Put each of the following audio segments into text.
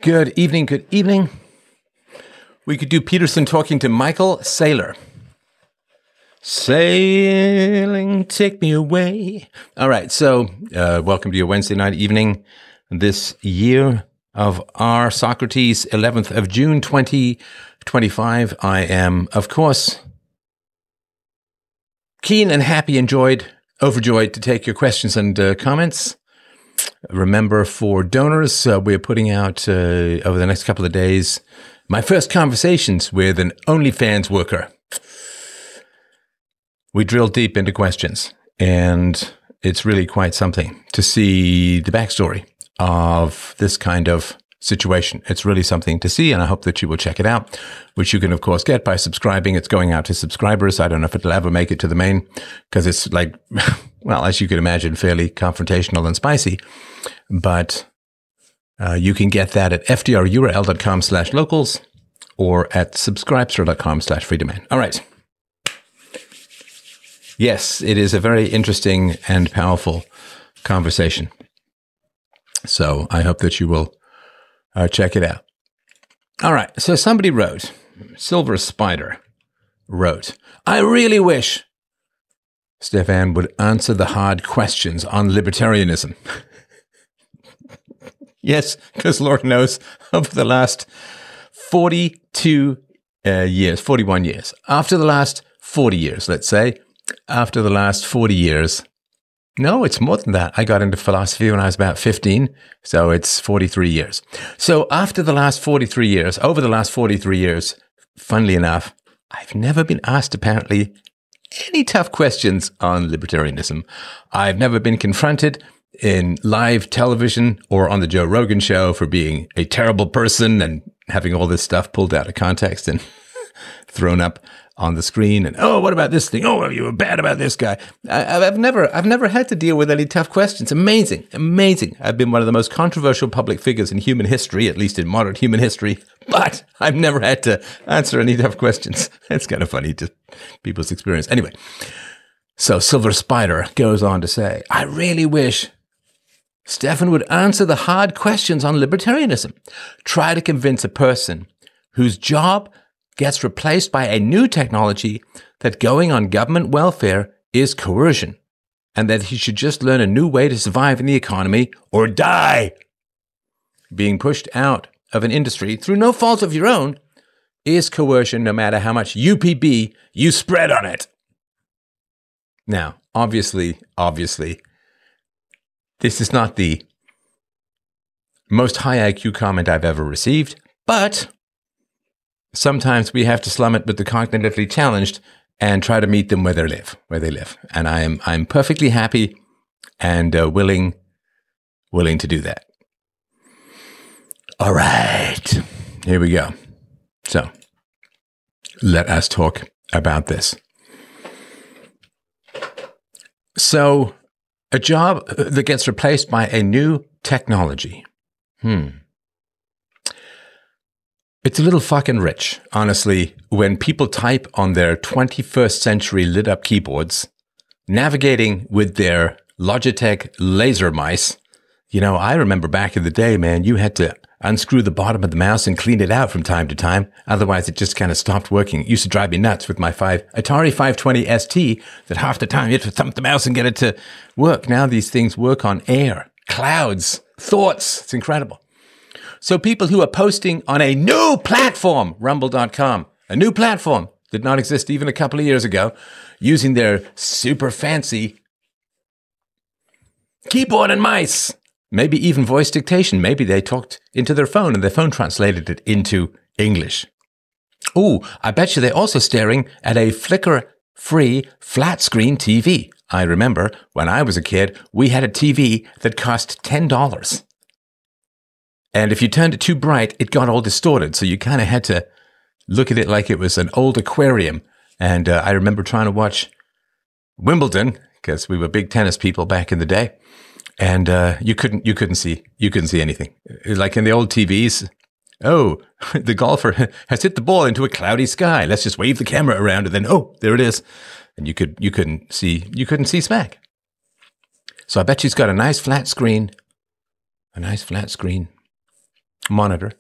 Good evening, good evening. We could do Peterson talking to Michael Saylor. Sailing, take me away. All right, so welcome to your Wednesday night evening this year of our Socrates, 11th of June, 2025. I am, of course, keen and happy, overjoyed to take your questions and comments. Remember, for donors, we're putting out over the next couple of days my first conversations with an OnlyFans worker. We drill deep into questions, and it's really quite something to see the backstory of this kind of situation. It's really something to see, and I hope that you will check it out, which you can, of course, get by subscribing. It's going out to subscribers. I don't know if it'll ever make it to the main, because it's like, well, as you can imagine, fairly confrontational and spicy. But you can get that at fdrurl.com/locals or at subscribestar.com/freedomain. All right. Yes, it is a very interesting and powerful conversation. So I hope that you will check it out. All right. So somebody wrote, Silver Spider wrote, I really wish Stefan would answer the hard questions on libertarianism. Yes, because Lord knows, over the last 41 years, after the last 40 years, let's say, after the last 40 years, no, it's more than that. I got into philosophy when I was about 15, so it's 43 years. So over the last 43 years, funnily enough, I've never been asked, apparently, any tough questions on libertarianism. I've never been confronted in live television or on the Joe Rogan show for being a terrible person and having all this stuff pulled out of context and thrown up on the screen. And, oh, what about this thing? Oh, well, you were bad about this guy. I've never had to deal with any tough questions. Amazing. I've been one of the most controversial public figures in human history, at least in modern human history, but I've never had to answer any tough questions. It's kind of funny, just people's experience. Anyway, so Silver Spider goes on to say, I really wish Stefan would answer the hard questions on libertarianism. Try to convince a person whose job gets replaced by a new technology that going on government welfare is coercion, and that he should just learn a new way to survive in the economy or die. Being pushed out of an industry through no fault of your own is coercion, no matter how much UPB you spread on it. Now, obviously, this is not the most high IQ comment I've ever received, but sometimes we have to slum it with the cognitively challenged and try to meet them where they live. And I'm perfectly happy and willing to do that. All right, here we go. So let us talk about this. So a job that gets replaced by a new technology. It's a little fucking rich, honestly, when people type on their 21st century lit up keyboards, navigating with their Logitech laser mice. You know, I remember back in the day, man, you had to unscrew the bottom of the mouse and clean it out from time to time. Otherwise, it just kind of stopped working. It used to drive me nuts with my Atari 520 ST that half the time you had to thump the mouse and get it to work. Now these things work on air, clouds, thoughts. It's incredible. So people who are posting on a new platform, rumble.com, a new platform, did not exist even a couple of years ago, using their super fancy keyboard and mice, maybe even voice dictation. Maybe they talked into their phone and their phone translated it into English. Ooh, I bet you they're also staring at a flicker-free flat-screen TV. I remember when I was a kid, we had a TV that cost $10. And if you turned it too bright, it got all distorted. So you kind of had to look at it like it was an old aquarium. And I remember trying to watch Wimbledon, because we were big tennis people back in the day. And you couldn't see anything. Like in the old TVs, oh, the golfer has hit the ball into a cloudy sky. Let's just wave the camera around, and then oh, there it is. And you couldn't see smack. So I bet she's got a nice flat screen monitor.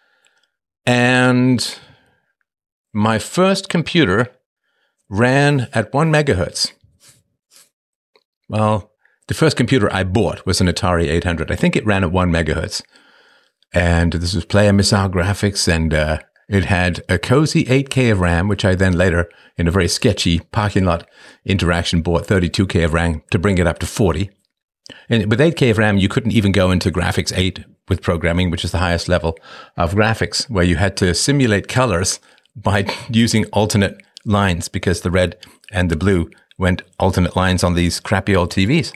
And my first computer ran at 1 megahertz. Well, the first computer I bought was an Atari 800. I think it ran at 1 megahertz. And this was Player Missile graphics, and it had a cozy 8K of RAM, which I then later, in a very sketchy parking lot interaction, bought 32K of RAM to bring it up to 40. And with 8K of RAM, you couldn't even go into graphics 8 with programming, which is the highest level of graphics, where you had to simulate colors by using alternate lines, because the red and the blue went alternate lines on these crappy old TVs.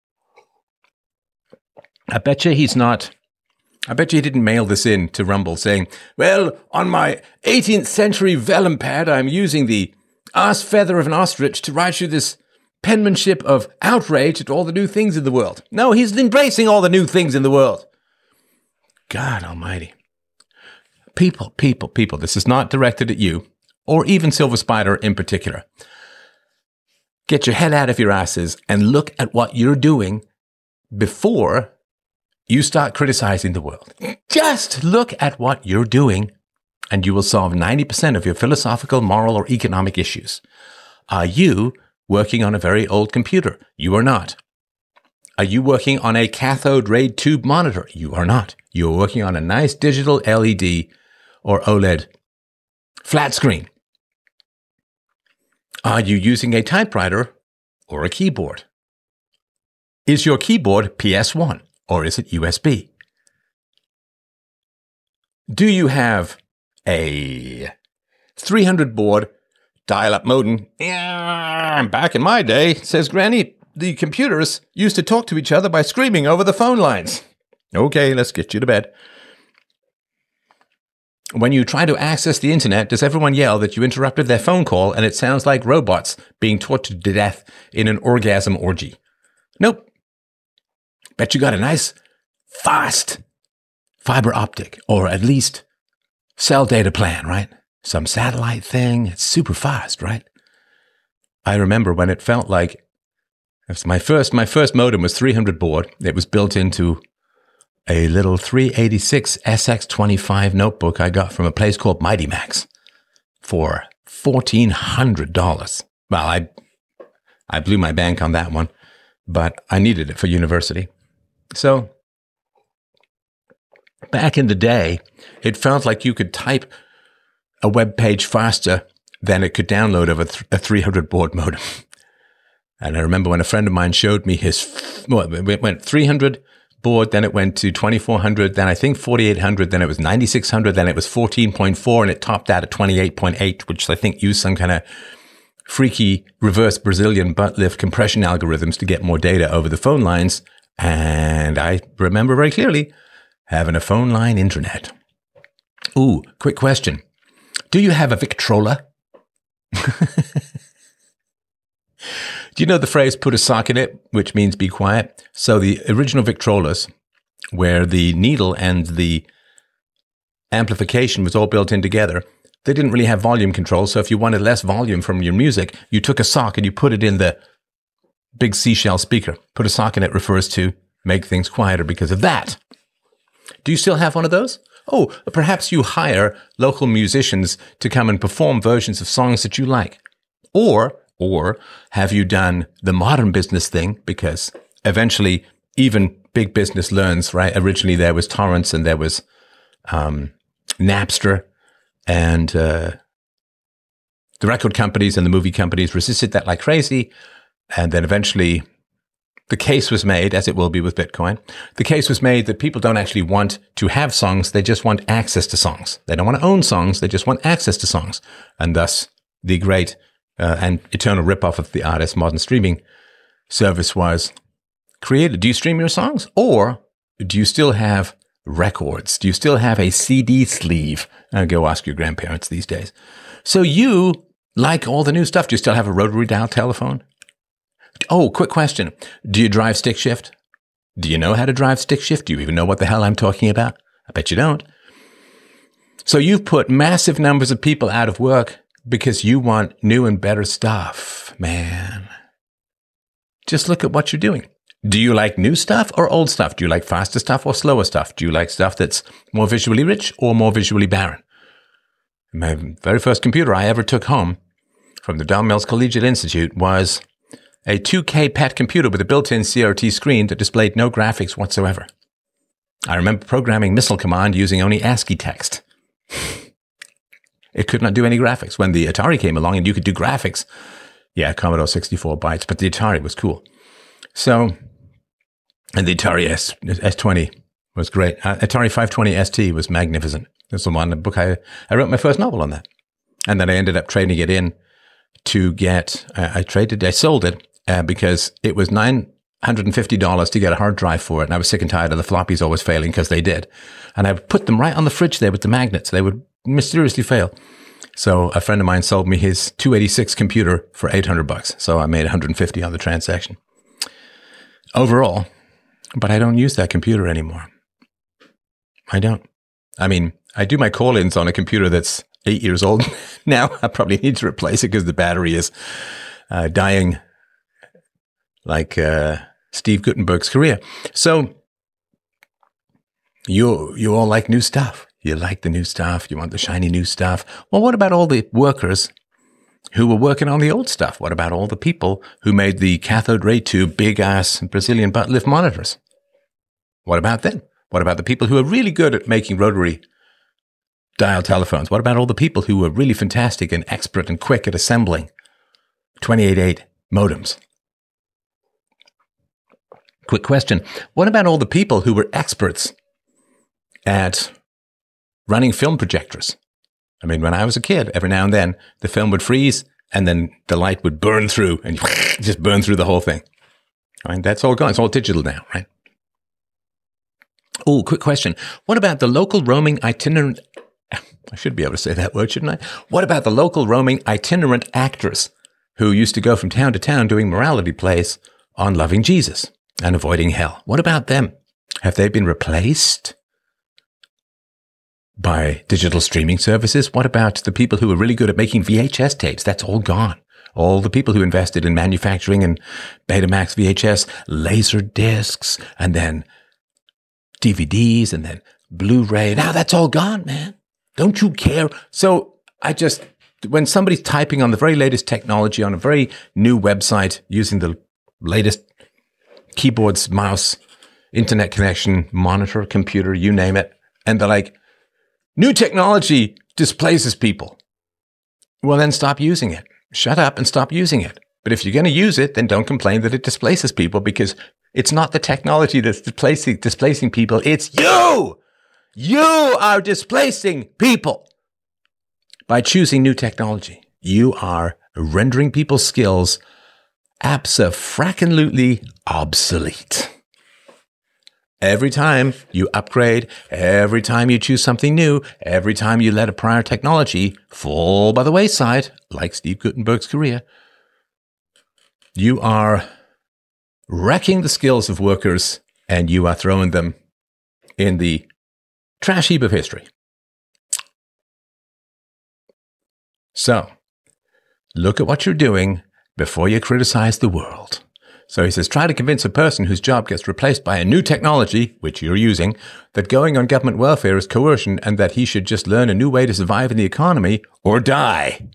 I bet you he didn't mail this in to Rumble saying, well, on my 18th century vellum pad, I'm using the arse feather of an ostrich to write you this penmanship of outrage at all the new things in the world. No, he's embracing all the new things in the world. God almighty. People, this is not directed at you, or even Silver Spider in particular. Get your head out of your asses and look at what you're doing before you start criticizing the world. Just look at what you're doing, and you will solve 90% of your philosophical, moral, or economic issues. Are you working on a very old computer? You are not. Are you working on a cathode ray tube monitor? You are not. You're working on a nice digital LED or OLED flat screen. Are you using a typewriter or a keyboard? Is your keyboard PS1 or is it USB? Do you have a 300 baud dial-up modem? Back in my day, says Granny, the computers used to talk to each other by screaming over the phone lines. Okay, let's get you to bed. When you try to access the internet, does everyone yell that you interrupted their phone call and it sounds like robots being tortured to death in an orgasm orgy? Nope. Bet you got a nice, fast fiber optic, or at least cell data plan, right? Some satellite thing. It's super fast, right? I remember when it felt like my first modem was 300 baud. It was built into a little 386 SX25 notebook I got from a place called Mighty Max for $1,400. Well, I blew my bank on that one, but I needed it for university. So back in the day, it felt like you could type a web page faster than it could download over a 300 baud modem. And I remember when a friend of mine showed me it went 300 baud, then it went to 2400, then I think 4800, then it was 9600, then it was 14.4, and it topped out at 28.8, which I think used some kind of freaky reverse Brazilian butt lift compression algorithms to get more data over the phone lines. And I remember very clearly having a phone line internet. Ooh, quick question. Do you have a Victrola? Do you know the phrase, put a sock in it, which means be quiet? So the original Victrolas, where the needle and the amplification was all built in together, they didn't really have volume control. So if you wanted less volume from your music, you took a sock and you put it in the big seashell speaker. Put a sock in it refers to make things quieter because of that. Do you still have one of those? Oh, perhaps you hire local musicians to come and perform versions of songs that you like. Or have you done the modern business thing? Because eventually even big business learns, right? Originally there was torrents and there was Napster, and the record companies and the movie companies resisted that like crazy. And then eventually the case was made, as it will be with Bitcoin, the case was made that people don't actually want to have songs. They just want access to songs. They don't want to own songs. They just want access to songs. And thus the great and eternal ripoff of the artist modern streaming service was created. Do you stream your songs, or do you still have records? Do you still have a CD sleeve? Go ask your grandparents these days. So you like all the new stuff. Do you still have a rotary dial telephone? Oh, quick question. Do you drive stick shift? Do you know how to drive stick shift? Do you even know what the hell I'm talking about? I bet you don't. So you've put massive numbers of people out of work because you want new and better stuff, man. Just look at what you're doing. Do you like new stuff or old stuff? Do you like faster stuff or slower stuff? Do you like stuff that's more visually rich or more visually barren? My very first computer I ever took home from the Don Mills Collegiate Institute was a 2K PET computer with a built-in CRT screen that displayed no graphics whatsoever. I remember programming Missile Command using only ASCII text. It could not do any graphics. When the Atari came along and you could do graphics, yeah, Commodore 64 bytes, but the Atari was cool. So, and the Atari S20 was great. Atari 520 ST was magnificent. That's the one, the book I wrote my first novel on that. And then I ended up trading it in to get, I sold it because it was $950 to get a hard drive for it. And I was sick and tired of the floppies always failing because they did. And I put them right on the fridge there with the magnets. They would mysteriously fail. So a friend of mine sold me his 286 computer for $800. So I made 150 on the transaction overall, but I don't use that computer anymore. I don't. I mean, I do my call-ins on a computer that's 8 years old now. I probably need to replace it because the battery is dying like Steve Gutenberg's career. So you all like new stuff. You like the new stuff. You want the shiny new stuff. Well, what about all the workers who were working on the old stuff? What about all the people who made the cathode ray tube big-ass Brazilian butt lift monitors? What about them? What about the people who are really good at making rotary dial telephones? What about all the people who were really fantastic and expert and quick at assembling 28.8 modems? Quick question. What about all the people who were experts at running film projectors? I mean, when I was a kid, every now and then the film would freeze and then the light would burn through and just burn through the whole thing. I mean, that's all gone. It's all digital now, right? Oh, quick question. What about the local roaming itinerant? I should be able to say that word, shouldn't I? What about the local roaming itinerant actors who used to go from town to town doing morality plays on loving Jesus and avoiding hell? What about them? Have they been replaced by digital streaming services? What about the people who were really good at making VHS tapes? That's all gone. All the people who invested in manufacturing and Betamax VHS, laser discs, and then DVDs, and then Blu-ray. Now that's all gone, man. Don't you care? So when somebody's typing on the very latest technology on a very new website using the latest keyboards, mouse, internet connection, monitor, computer, you name it, and they're like, new technology displaces people. Well, then stop using it. Shut up and stop using it. But if you're going to use it, then don't complain that it displaces people, because it's not the technology that's displacing people. It's you. You are displacing people by choosing new technology. You are rendering people's skills abso-frackin-lutely obsolete. Every time you upgrade, every time you choose something new, every time you let a prior technology fall by the wayside, like Steve Gutenberg's career, you are wrecking the skills of workers and you are throwing them in the trash heap of history. So, look at what you're doing before you criticize the world. So he says, try to convince a person whose job gets replaced by a new technology, which you're using, that going on government welfare is coercion and that he should just learn a new way to survive in the economy or die.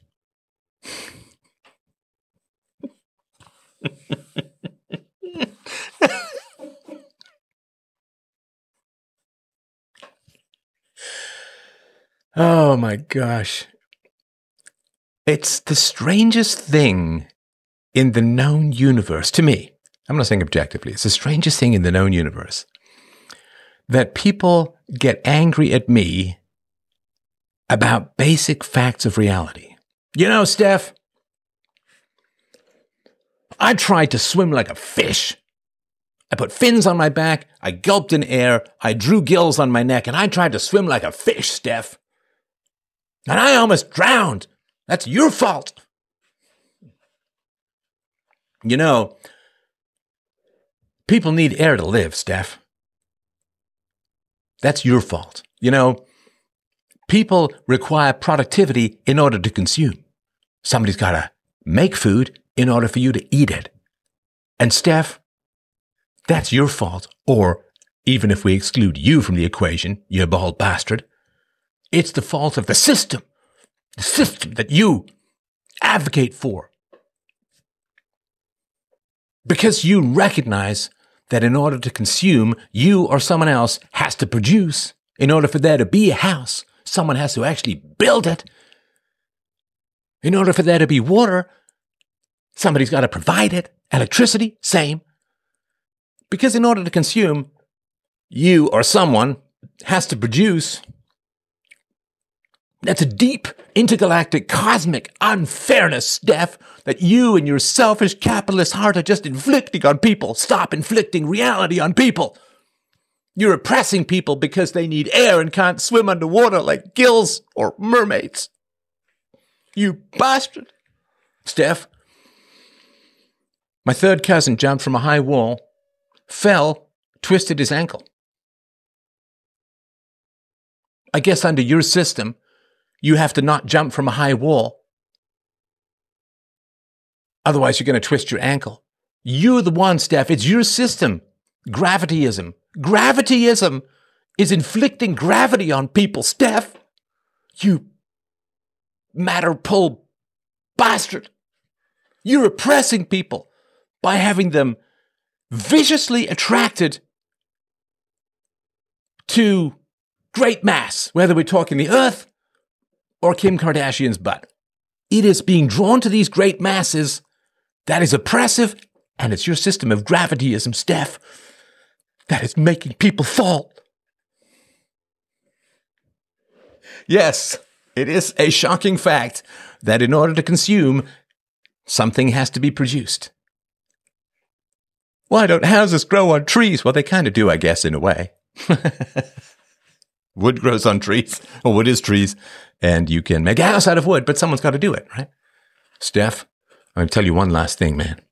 Oh my gosh. It's the strangest thing in the known universe, to me. I'm not saying objectively. It's the strangest thing in the known universe that people get angry at me about basic facts of reality. You know, Steph, I tried to swim like a fish. I put fins on my back, I gulped in air, I drew gills on my neck, and I tried to swim like a fish, Steph. And I almost drowned. That's your fault. You know, people need air to live, Steph. That's your fault. You know, people require productivity in order to consume. Somebody's got to make food in order for you to eat it. And Steph, that's your fault. Or even if we exclude you from the equation, you bald bastard, it's the fault of the system that you advocate for. Because you recognize that in order to consume, you or someone else has to produce. In order for there to be a house, someone has to actually build it. In order for there to be water, somebody's got to provide it. Electricity, same. Because in order to consume, you or someone has to produce. That's a deep, intergalactic, cosmic unfairness, Steph, that you and your selfish capitalist heart are just inflicting on people. Stop inflicting reality on people. You're oppressing people because they need air and can't swim underwater like gills or mermaids. You bastard. Steph, my third cousin jumped from a high wall, fell, twisted his ankle. I guess under your system, you have to not jump from a high wall. Otherwise, you're going to twist your ankle. You're the one, Steph. It's your system. Gravityism. Gravityism is inflicting gravity on people, Steph. You matter pull bastard. You're oppressing people by having them viciously attracted to great mass, whether we're talking the earth or Kim Kardashian's butt. It is being drawn to these great masses that is oppressive, and it's your system of gravityism, Steph, that is making people fall. Yes, it is a shocking fact that in order to consume, something has to be produced. Why don't houses grow on trees? Well, they kind of do, I guess, in a way. Wood grows on trees, or wood is trees, and you can make a house out of wood, but someone's got to do it, right? Steph, I'm going to tell you one last thing, man.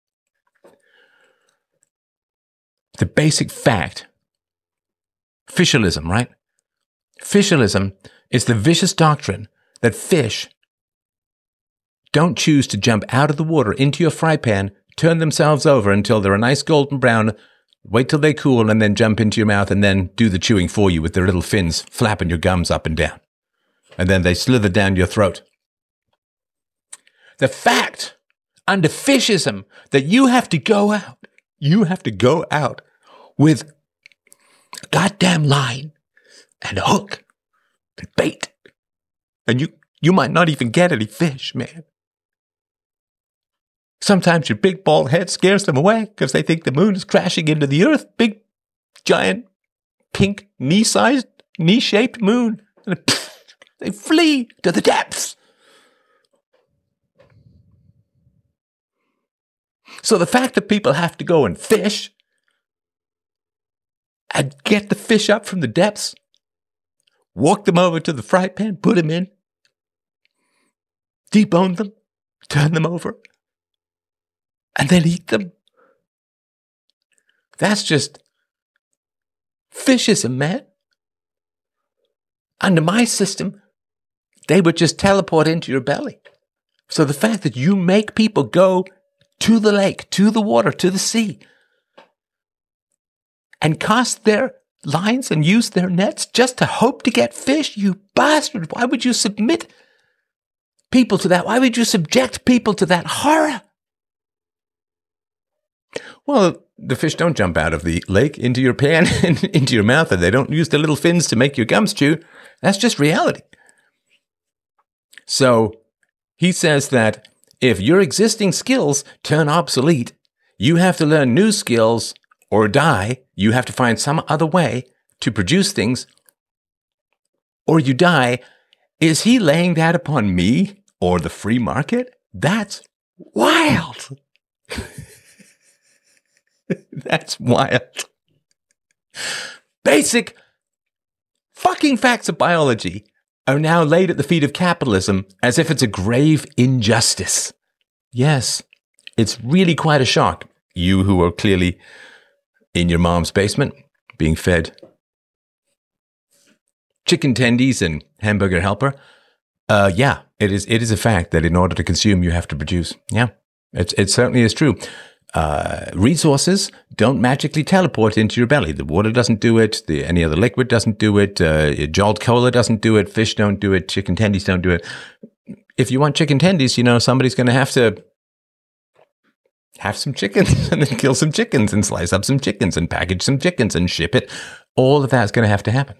The basic fact, fishism, right? Fishism is the vicious doctrine that fish don't choose to jump out of the water into your fry pan, turn themselves over until they're a nice golden brown, wait till they cool, and then jump into your mouth and then do the chewing for you with their little fins flapping your gums up and down. And then they slither down your throat. The fact under fishism that you have to go out with a goddamn line and a hook and bait. And you might not even get any fish, man. Sometimes your big bald head scares them away because they think the moon is crashing into the earth. Big, giant, pink, knee-sized, knee-shaped moon. And they flee to the depths. So the fact that people have to go and fish and get the fish up from the depths, walk them over to the fry pan, put them in, debone them, turn them over, and then eat them. That's just fishism, man. Under my system, they would just teleport into your belly. So the fact that you make people go to the lake, to the water, to the sea, and cast their lines and use their nets just to hope to get fish, you bastard. Why would you submit people to that? Why would you subject people to that horror? Well, the fish don't jump out of the lake into your pan and into your mouth, and they don't use their little fins to make your gums chew. That's just reality. So he says that if your existing skills turn obsolete, you have to learn new skills or die. You have to find some other way to produce things, or you die. Is he laying that upon me or the free market? That's wild. That's wild. Basic fucking facts of biology are now laid at the feet of capitalism as if it's a grave injustice. Yes, it's really quite a shock. You who are clearly in your mom's basement being fed chicken tendies and hamburger helper. Yeah, it is a fact that in order to consume, you have to produce. Yeah, it certainly is true. resources don't magically teleport into your belly. The water doesn't do it. Any other liquid doesn't do it. Jolt Cola doesn't do it. Fish don't do it. Chicken tendies don't do it. If you want chicken tendies, somebody's going to have some chickens and then kill some chickens and slice up some chickens and package some chickens and ship it. All of that's going to have to happen.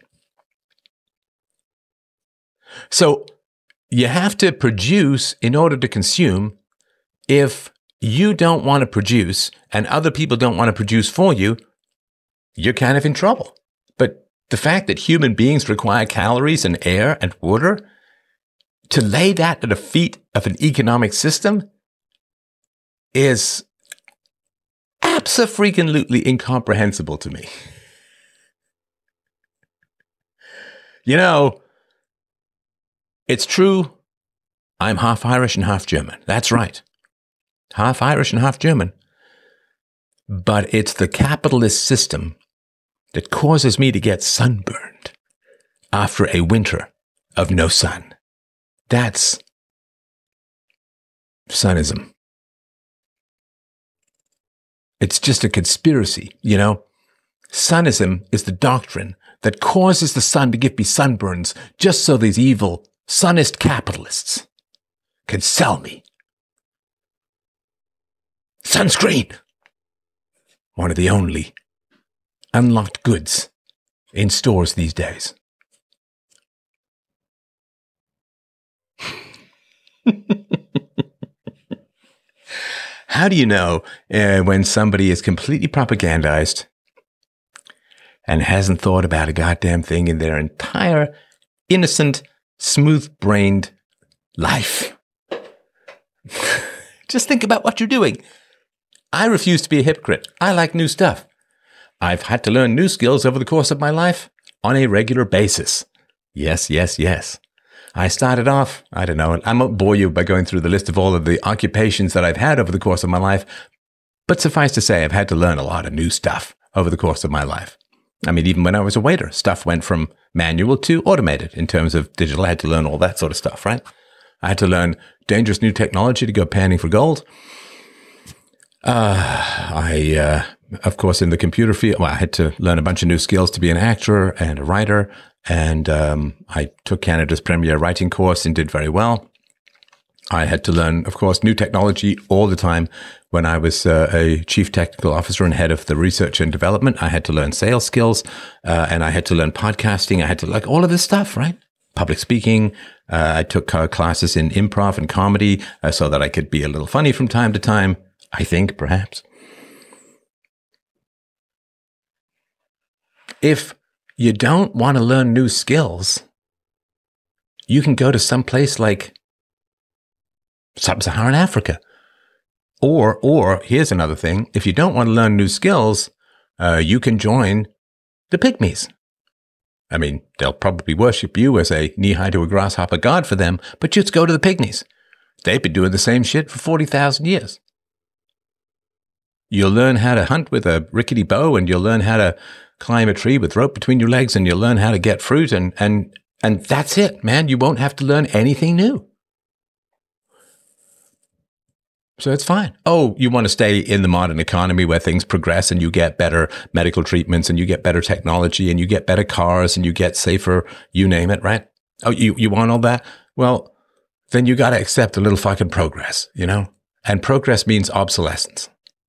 So you have to produce in order to consume. If you don't want to produce and other people don't want to produce for you, you're kind of in trouble. But the fact that human beings require calories and air and water, to lay that at the feet of an economic system is abso-freaking-lutely incomprehensible to me. It's true. I'm half Irish and half German. That's right. Half Irish and half German. But it's the capitalist system that causes me to get sunburned after a winter of no sun. That's sunism. It's just a conspiracy, Sunism is the doctrine that causes the sun to give me sunburns just so these evil sunist capitalists can sell me sunscreen. One of the only unlocked goods in stores these days. How do you know when somebody is completely propagandized and hasn't thought about a goddamn thing in their entire innocent, smooth-brained life? Just think about what you're doing. I refuse to be a hypocrite. I like new stuff. I've had to learn new skills over the course of my life on a regular basis. Yes. I started off, I don't know, I won't bore you by going through the list of all of the occupations that I've had over the course of my life, but suffice to say, I've had to learn a lot of new stuff over the course of my life. I mean, even when I was a waiter, stuff went from manual to automated in terms of digital. I had to learn all that sort of stuff, right? I had to learn dangerous new technology to go panning for gold. Of course, in the computer field, I had to learn a bunch of new skills to be an actor and a writer. And I took Canada's premier writing course and did very well. I had to learn, of course, new technology all the time. When I was a chief technical officer and head of the research and development, I had to learn sales skills, and I had to learn podcasting. I had to all of this stuff, right? Public speaking. I took classes in improv and comedy so that I could be a little funny from time to time, I think, perhaps. If you don't want to learn new skills, you can go to some place like Sub-Saharan Africa. Or here's another thing. If you don't want to learn new skills, you can join the Pygmies. I mean, they'll probably worship you as a knee-high to a grasshopper god for them, but just go to the Pygmies. They've been doing the same shit for 40,000 years. You'll learn how to hunt with a rickety bow, and you'll learn how to climb a tree with rope between your legs, and you'll learn how to get fruit, and that's it, man. You won't have to learn anything new. So it's fine. Oh, you want to stay in the modern economy where things progress and you get better medical treatments and you get better technology and you get better cars and you get safer, you name it, right? Oh, you want all that? Well, then you got to accept a little fucking progress, And progress means obsolescence.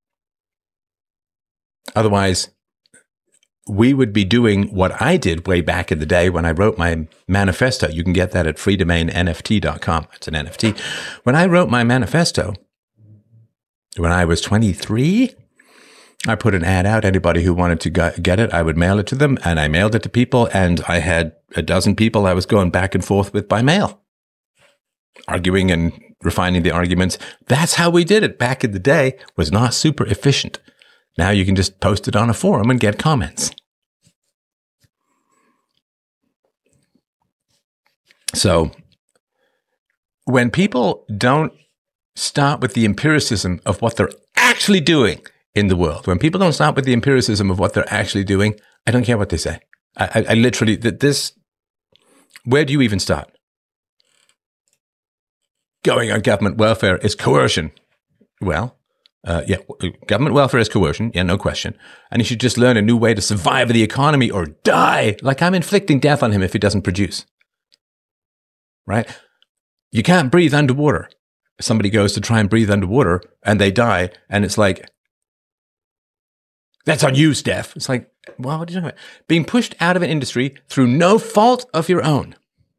Otherwise, we would be doing what I did way back in the day when I wrote my manifesto. You can get that at freedomainnft.com. It's an NFT. When I wrote my manifesto, when I was 23, I put an ad out. Anybody who wanted to get it, I would mail it to them. And I mailed it to people. And I had a dozen people I was going back and forth with by mail, arguing and refining the arguments. That's how we did it back in the day. It was not super efficient. Now you can just post it on a forum and get comments. So when people don't start with the empiricism of what they're actually doing in the world, when people don't start with the empiricism of what they're actually doing, I don't care what they say. I literally, where do you even start? Going on government welfare is coercion. Well, Government welfare is coercion. Yeah, no question. And he should just learn a new way to survive the economy or die. Like I'm inflicting death on him if he doesn't produce. Right? You can't breathe underwater. Somebody goes to try and breathe underwater and they die. And it's like, that's on you, Steph. It's like, well, what are you talking about? Being pushed out of an industry through no fault of your own.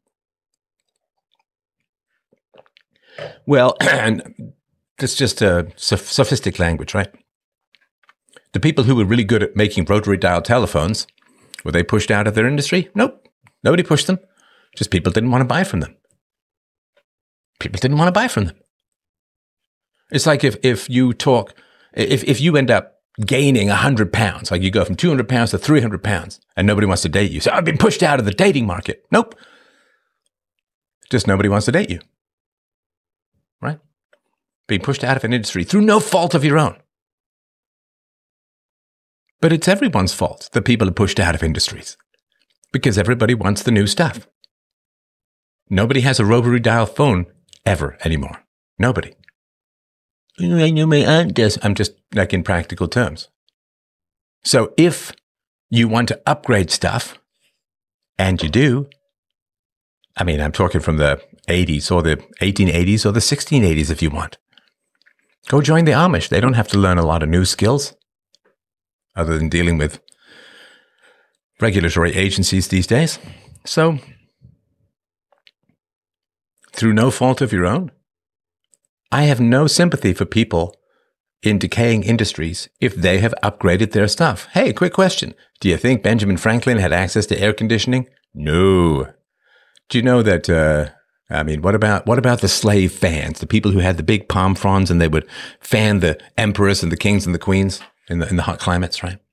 Well, and that's just a sophistic language, right? The people who were really good at making rotary dial telephones, were they pushed out of their industry? Nope. Nobody pushed them. Just people didn't want to buy from them. People didn't want to buy from them. It's like if you end up gaining 100 pounds, like you go from 200 pounds to 300 pounds and nobody wants to date you. So I've been pushed out of the dating market. Nope. Just nobody wants to date you. Right? Being pushed out of an industry through no fault of your own. But it's everyone's fault that people are pushed out of industries because everybody wants the new stuff. Nobody has a rotary dial phone ever anymore. Nobody. I know my aunt does. I'm just like in practical terms. So if you want to upgrade stuff, and you do, I mean, I'm talking from the 80s or the 1880s or the 1680s if you want. Go join the Amish. They don't have to learn a lot of new skills other than dealing with regulatory agencies these days. So, through no fault of your own, I have no sympathy for people in decaying industries if they have upgraded their stuff. Hey, quick question. Do you think Benjamin Franklin had access to air conditioning? No. Do you know that, what about the slave fans, the people who had the big palm fronds and they would fan the emperors and the kings and the queens in the hot climates, right?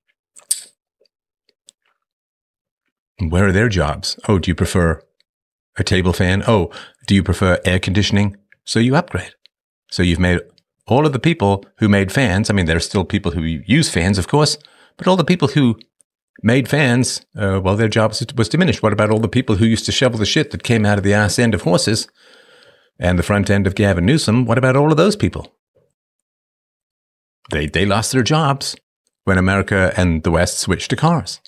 And where are their jobs? Oh, do you prefer a table fan? Oh, do you prefer air conditioning? So you upgrade. So you've made all of the people who made fans, I mean, there are still people who use fans, of course, but all the people who made fans, their job was diminished. What about all the people who used to shovel the shit that came out of the ass end of horses and the front end of Gavin Newsom? What about all of those people? They lost their jobs when America and the West switched to cars.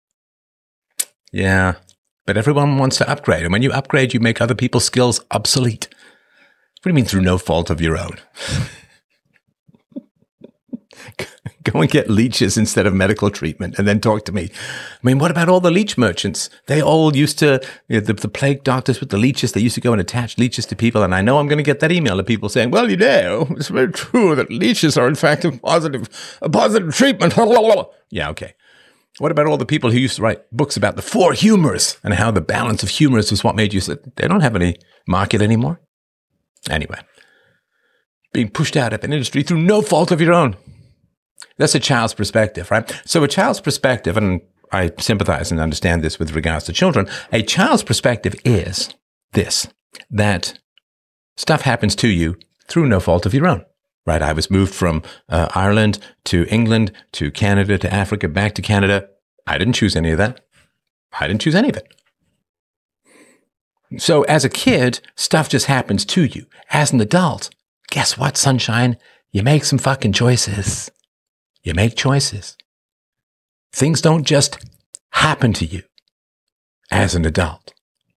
Yeah, but everyone wants to upgrade. And when you upgrade, you make other people's skills obsolete. What do you mean through no fault of your own? Go and get leeches instead of medical treatment and then talk to me. I mean, what about all the leech merchants? They all used to, the plague doctors with the leeches, they used to go and attach leeches to people. And I know I'm going to get that email of people saying, well, it's very true that leeches are in fact a positive treatment. Yeah, okay. What about all the people who used to write books about the four humors and how the balance of humors was what made you say, they don't have any market anymore? Anyway, being pushed out of an industry through no fault of your own. That's a child's perspective, right? So a child's perspective, and I sympathize and understand this with regards to children, a child's perspective is this, that stuff happens to you through no fault of your own, right? I was moved from Ireland to England to Canada to Africa, back to Canada. I didn't choose any of that. I didn't choose any of it. So as a kid, stuff just happens to you. As an adult, guess what, sunshine? You make some fucking choices. You make choices. Things don't just happen to you as an adult.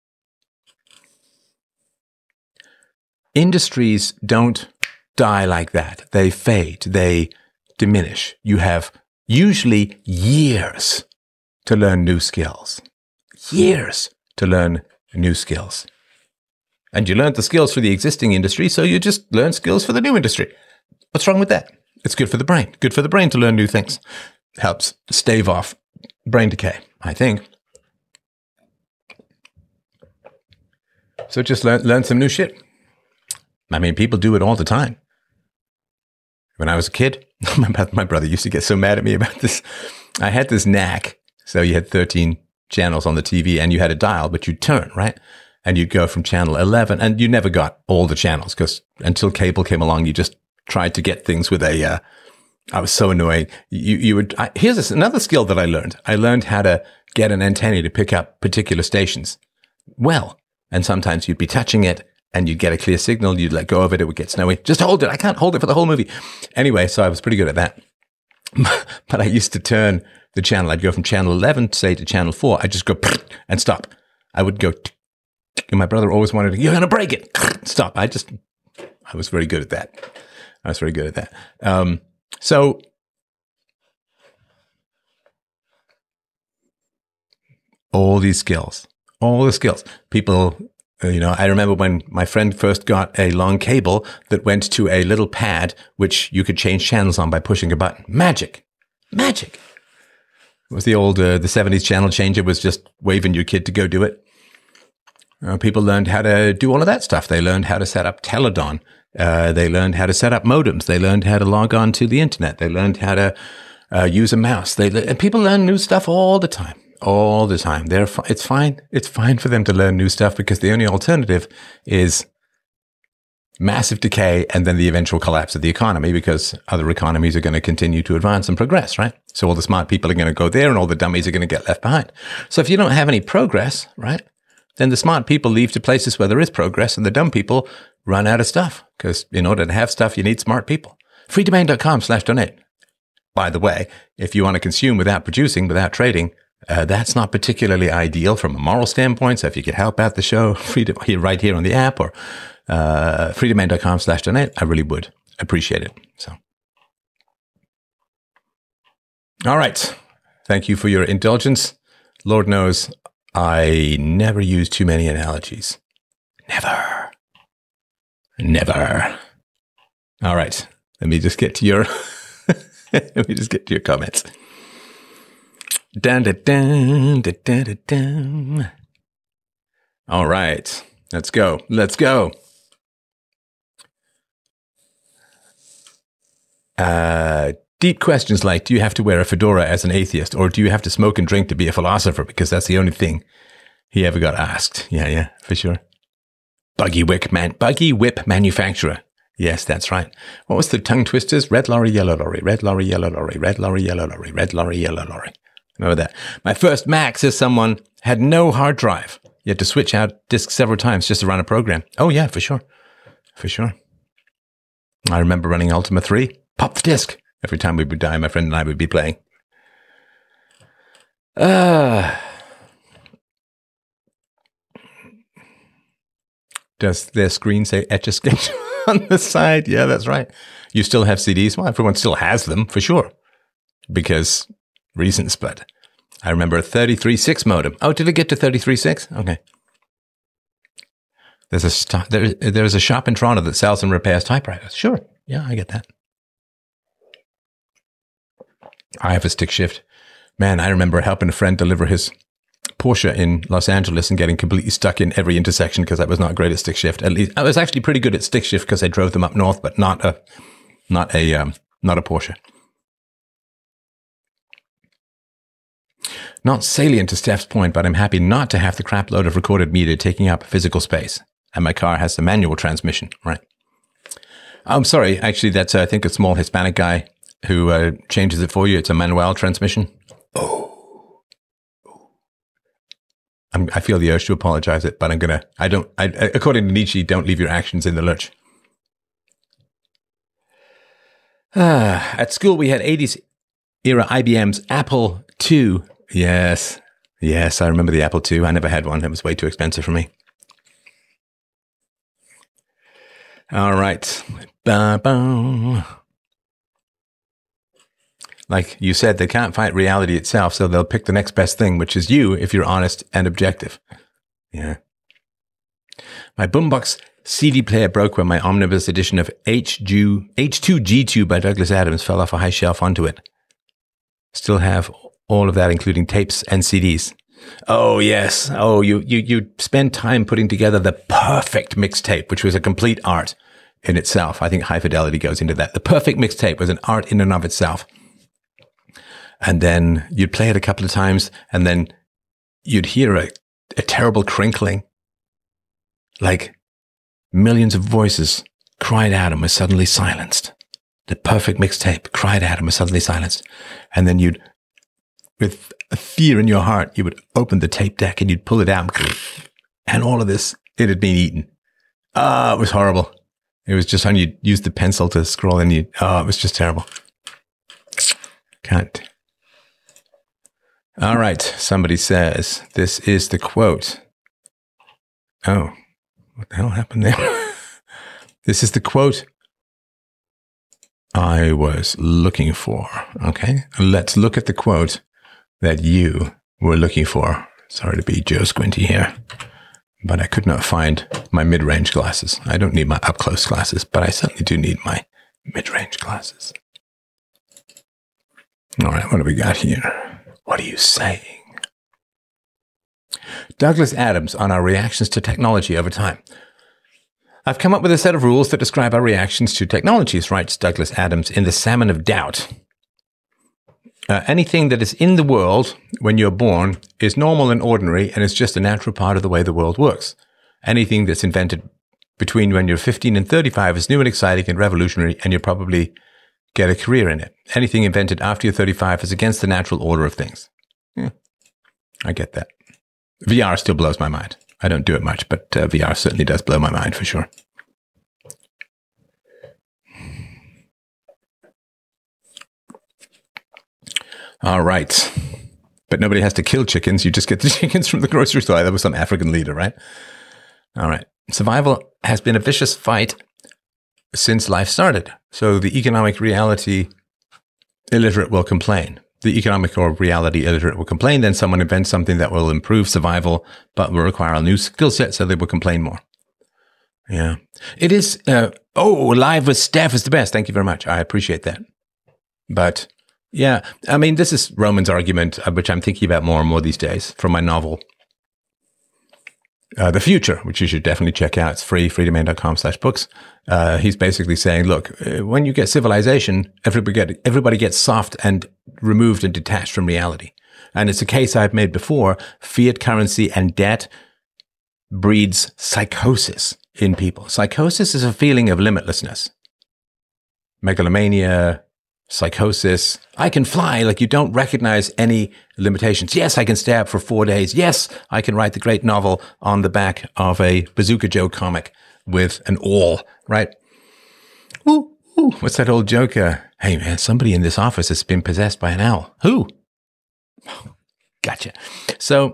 Industries don't die like that. They fade. They diminish. You have usually years to learn new skills. Years to learn new skills. And you learned the skills for the existing industry, so you just learn skills for the new industry. What's wrong with that? It's good for the brain. Good for the brain to learn new things. Helps stave off brain decay, I think. So just learn some new shit. I mean, people do it all the time. When I was a kid, my brother used to get so mad at me about this. I had this knack. So you had 13 channels on the TV and you had a dial, but you'd turn, right? And you'd go from channel 11 and you never got all the channels because until cable came along, you just tried to get things with I was so annoying. Here's another skill that I learned. I learned how to get an antenna to pick up particular stations well. And sometimes you'd be touching it and you'd get a clear signal. You'd let go of it. It would get snowy. Just hold it. I can't hold it for the whole movie. Anyway, so I was pretty good at that. But I used to turn the channel. I'd go from channel 11, say, to channel 4. I'd just go and stop. I would go, and my brother always wanted to, you're going to break it. Stop. I was very good at that. So all the skills, people, I remember when my friend first got a long cable that went to a little pad, which you could change channels on by pushing a button. Magic. It was the old, the 70s channel changer was just waving your kid to go do it. People learned how to do all of that stuff. They learned how to set up Teledon. They learned how to set up modems. They learned how to log on to the internet. They learned how to use a mouse. And people learn new stuff all the time. It's fine. It's fine for them to learn new stuff because the only alternative is massive decay and then the eventual collapse of the economy because other economies are going to continue to advance and progress, right? So all the smart people are going to go there and all the dummies are going to get left behind. So if you don't have any progress, right, then the smart people leave to places where there is progress and the dumb people run out of stuff because in order to have stuff, you need smart people. freedomain.com/donate. By the way, if you want to consume without producing, without trading, that's not particularly ideal from a moral standpoint. So if you could help out the show, right here on the app or freedomain.com/donate, I really would appreciate it. So, all right. Thank you for your indulgence. Lord knows I never use too many analogies. Never. All right. Let me just get to your comments. Dun, dun, dun, dun, dun, dun. All right. Let's go. Deep questions like, do you have to wear a fedora as an atheist, or do you have to smoke and drink to be a philosopher? Because that's the only thing he ever got asked. Yeah, for sure. Buggy whip manufacturer. Yes, that's right. What was the tongue twisters? Red lorry, yellow lorry, red lorry, yellow lorry, red lorry, yellow lorry, red lorry, yellow lorry. Remember that. My first Mac, says someone, had no hard drive. You had to switch out disks several times just to run a program. Oh, yeah, for sure. I remember running Ultima 3. Pop the disk. Every time we would die, my friend and I would be playing. Does their screen say Etch-a-Sketch on the side? Yeah, that's right. You still have CDs? Well, everyone still has them, for sure. Because reasons, but I remember a 33.6 modem. Oh, did it get to 33.6? Okay. There's a shop in Toronto that sells and repairs typewriters. Sure. Yeah, I get that. I have a stick shift. Man, I remember helping a friend deliver his Porsche in Los Angeles and getting completely stuck in every intersection because I was not great at stick shift. At least I was actually pretty good at stick shift because I drove them up north, but not a Porsche. Not salient to Steph's point, but I'm happy not to have the crap load of recorded media taking up physical space. And my car has the manual transmission, right? I'm sorry, actually, that's, I think, a small Hispanic guy who changes it for you. It's a manual transmission. Oh. I feel the urge to apologize it, but according to Nietzsche, don't leave your actions in the lurch. At school, we had 80s era IBM's Apple II. Yes, I remember the Apple II. I never had one. It was way too expensive for me. All right. Ba-boom. Like you said, they can't fight reality itself, so they'll pick the next best thing, which is you if you're honest and objective. Yeah. My boombox CD player broke when my omnibus edition of H2G2 by Douglas Adams fell off a high shelf onto it. Still have all of that, including tapes and CDs. Oh, yes. Oh, you spend time putting together the perfect mixtape, which was a complete art in itself. I think High Fidelity goes into that. The perfect mixtape was an art in and of itself. And then you'd play it a couple of times, and then you'd hear a terrible crinkling. Like millions of voices cried out and were suddenly silenced. The perfect mixtape cried out and was suddenly silenced. And then you'd, with a fear in your heart, you would open the tape deck and you'd pull it out, and all of this, it had been eaten. It was horrible. It was just when you use the pencil to scroll and it was just terrible. Can't. All right. Somebody says, this is the quote. Oh, what the hell happened there? This is the quote I was looking for. Okay. Let's look at the quote that you were looking for. Sorry to be Joe Squinty here, but I could not find my mid-range glasses. I don't need my up-close glasses, but I certainly do need my mid-range glasses. All right, what do we got here? What are you saying? Douglas Adams on our reactions to technology over time. I've come up with a set of rules that describe our reactions to technologies, writes Douglas Adams in The Salmon of Doubt. Anything that is in the world when you're born is normal and ordinary and is just a natural part of the way the world works. Anything that's invented between when you're 15 and 35 is new and exciting and revolutionary, and you'll probably get a career in it. Anything invented after you're 35 is against the natural order of things. Yeah, I get that. VR still blows my mind. I don't do it much, but VR certainly does blow my mind for sure. All right. But nobody has to kill chickens. You just get the chickens from the grocery store. That was some African leader, right? All right. Survival has been a vicious fight since life started. So the economic reality illiterate will complain. The economic or reality illiterate will complain. Then someone invents something that will improve survival, but will require a new skill set, so they will complain more. Yeah. It is, Live with Steph is the best. Thank you very much. I appreciate that. But yeah, I mean, this is Roman's argument, which I'm thinking about more and more these days from my novel, The Future, which you should definitely check out. It's free, freedomain.com/books. He's basically saying, look, when you get civilization, everybody gets soft and removed and detached from reality. And it's a case I've made before. Fiat currency and debt breeds psychosis in people. Psychosis is a feeling of limitlessness. Megalomania, psychosis. I can fly, like you don't recognize any limitations. Yes, I can stay up for 4 days. Yes, I can write the great novel on the back of a Bazooka Joe comic with an awl, right? Ooh, what's that old joke? Hey man, somebody in this office has been possessed by an owl. Who? Gotcha. So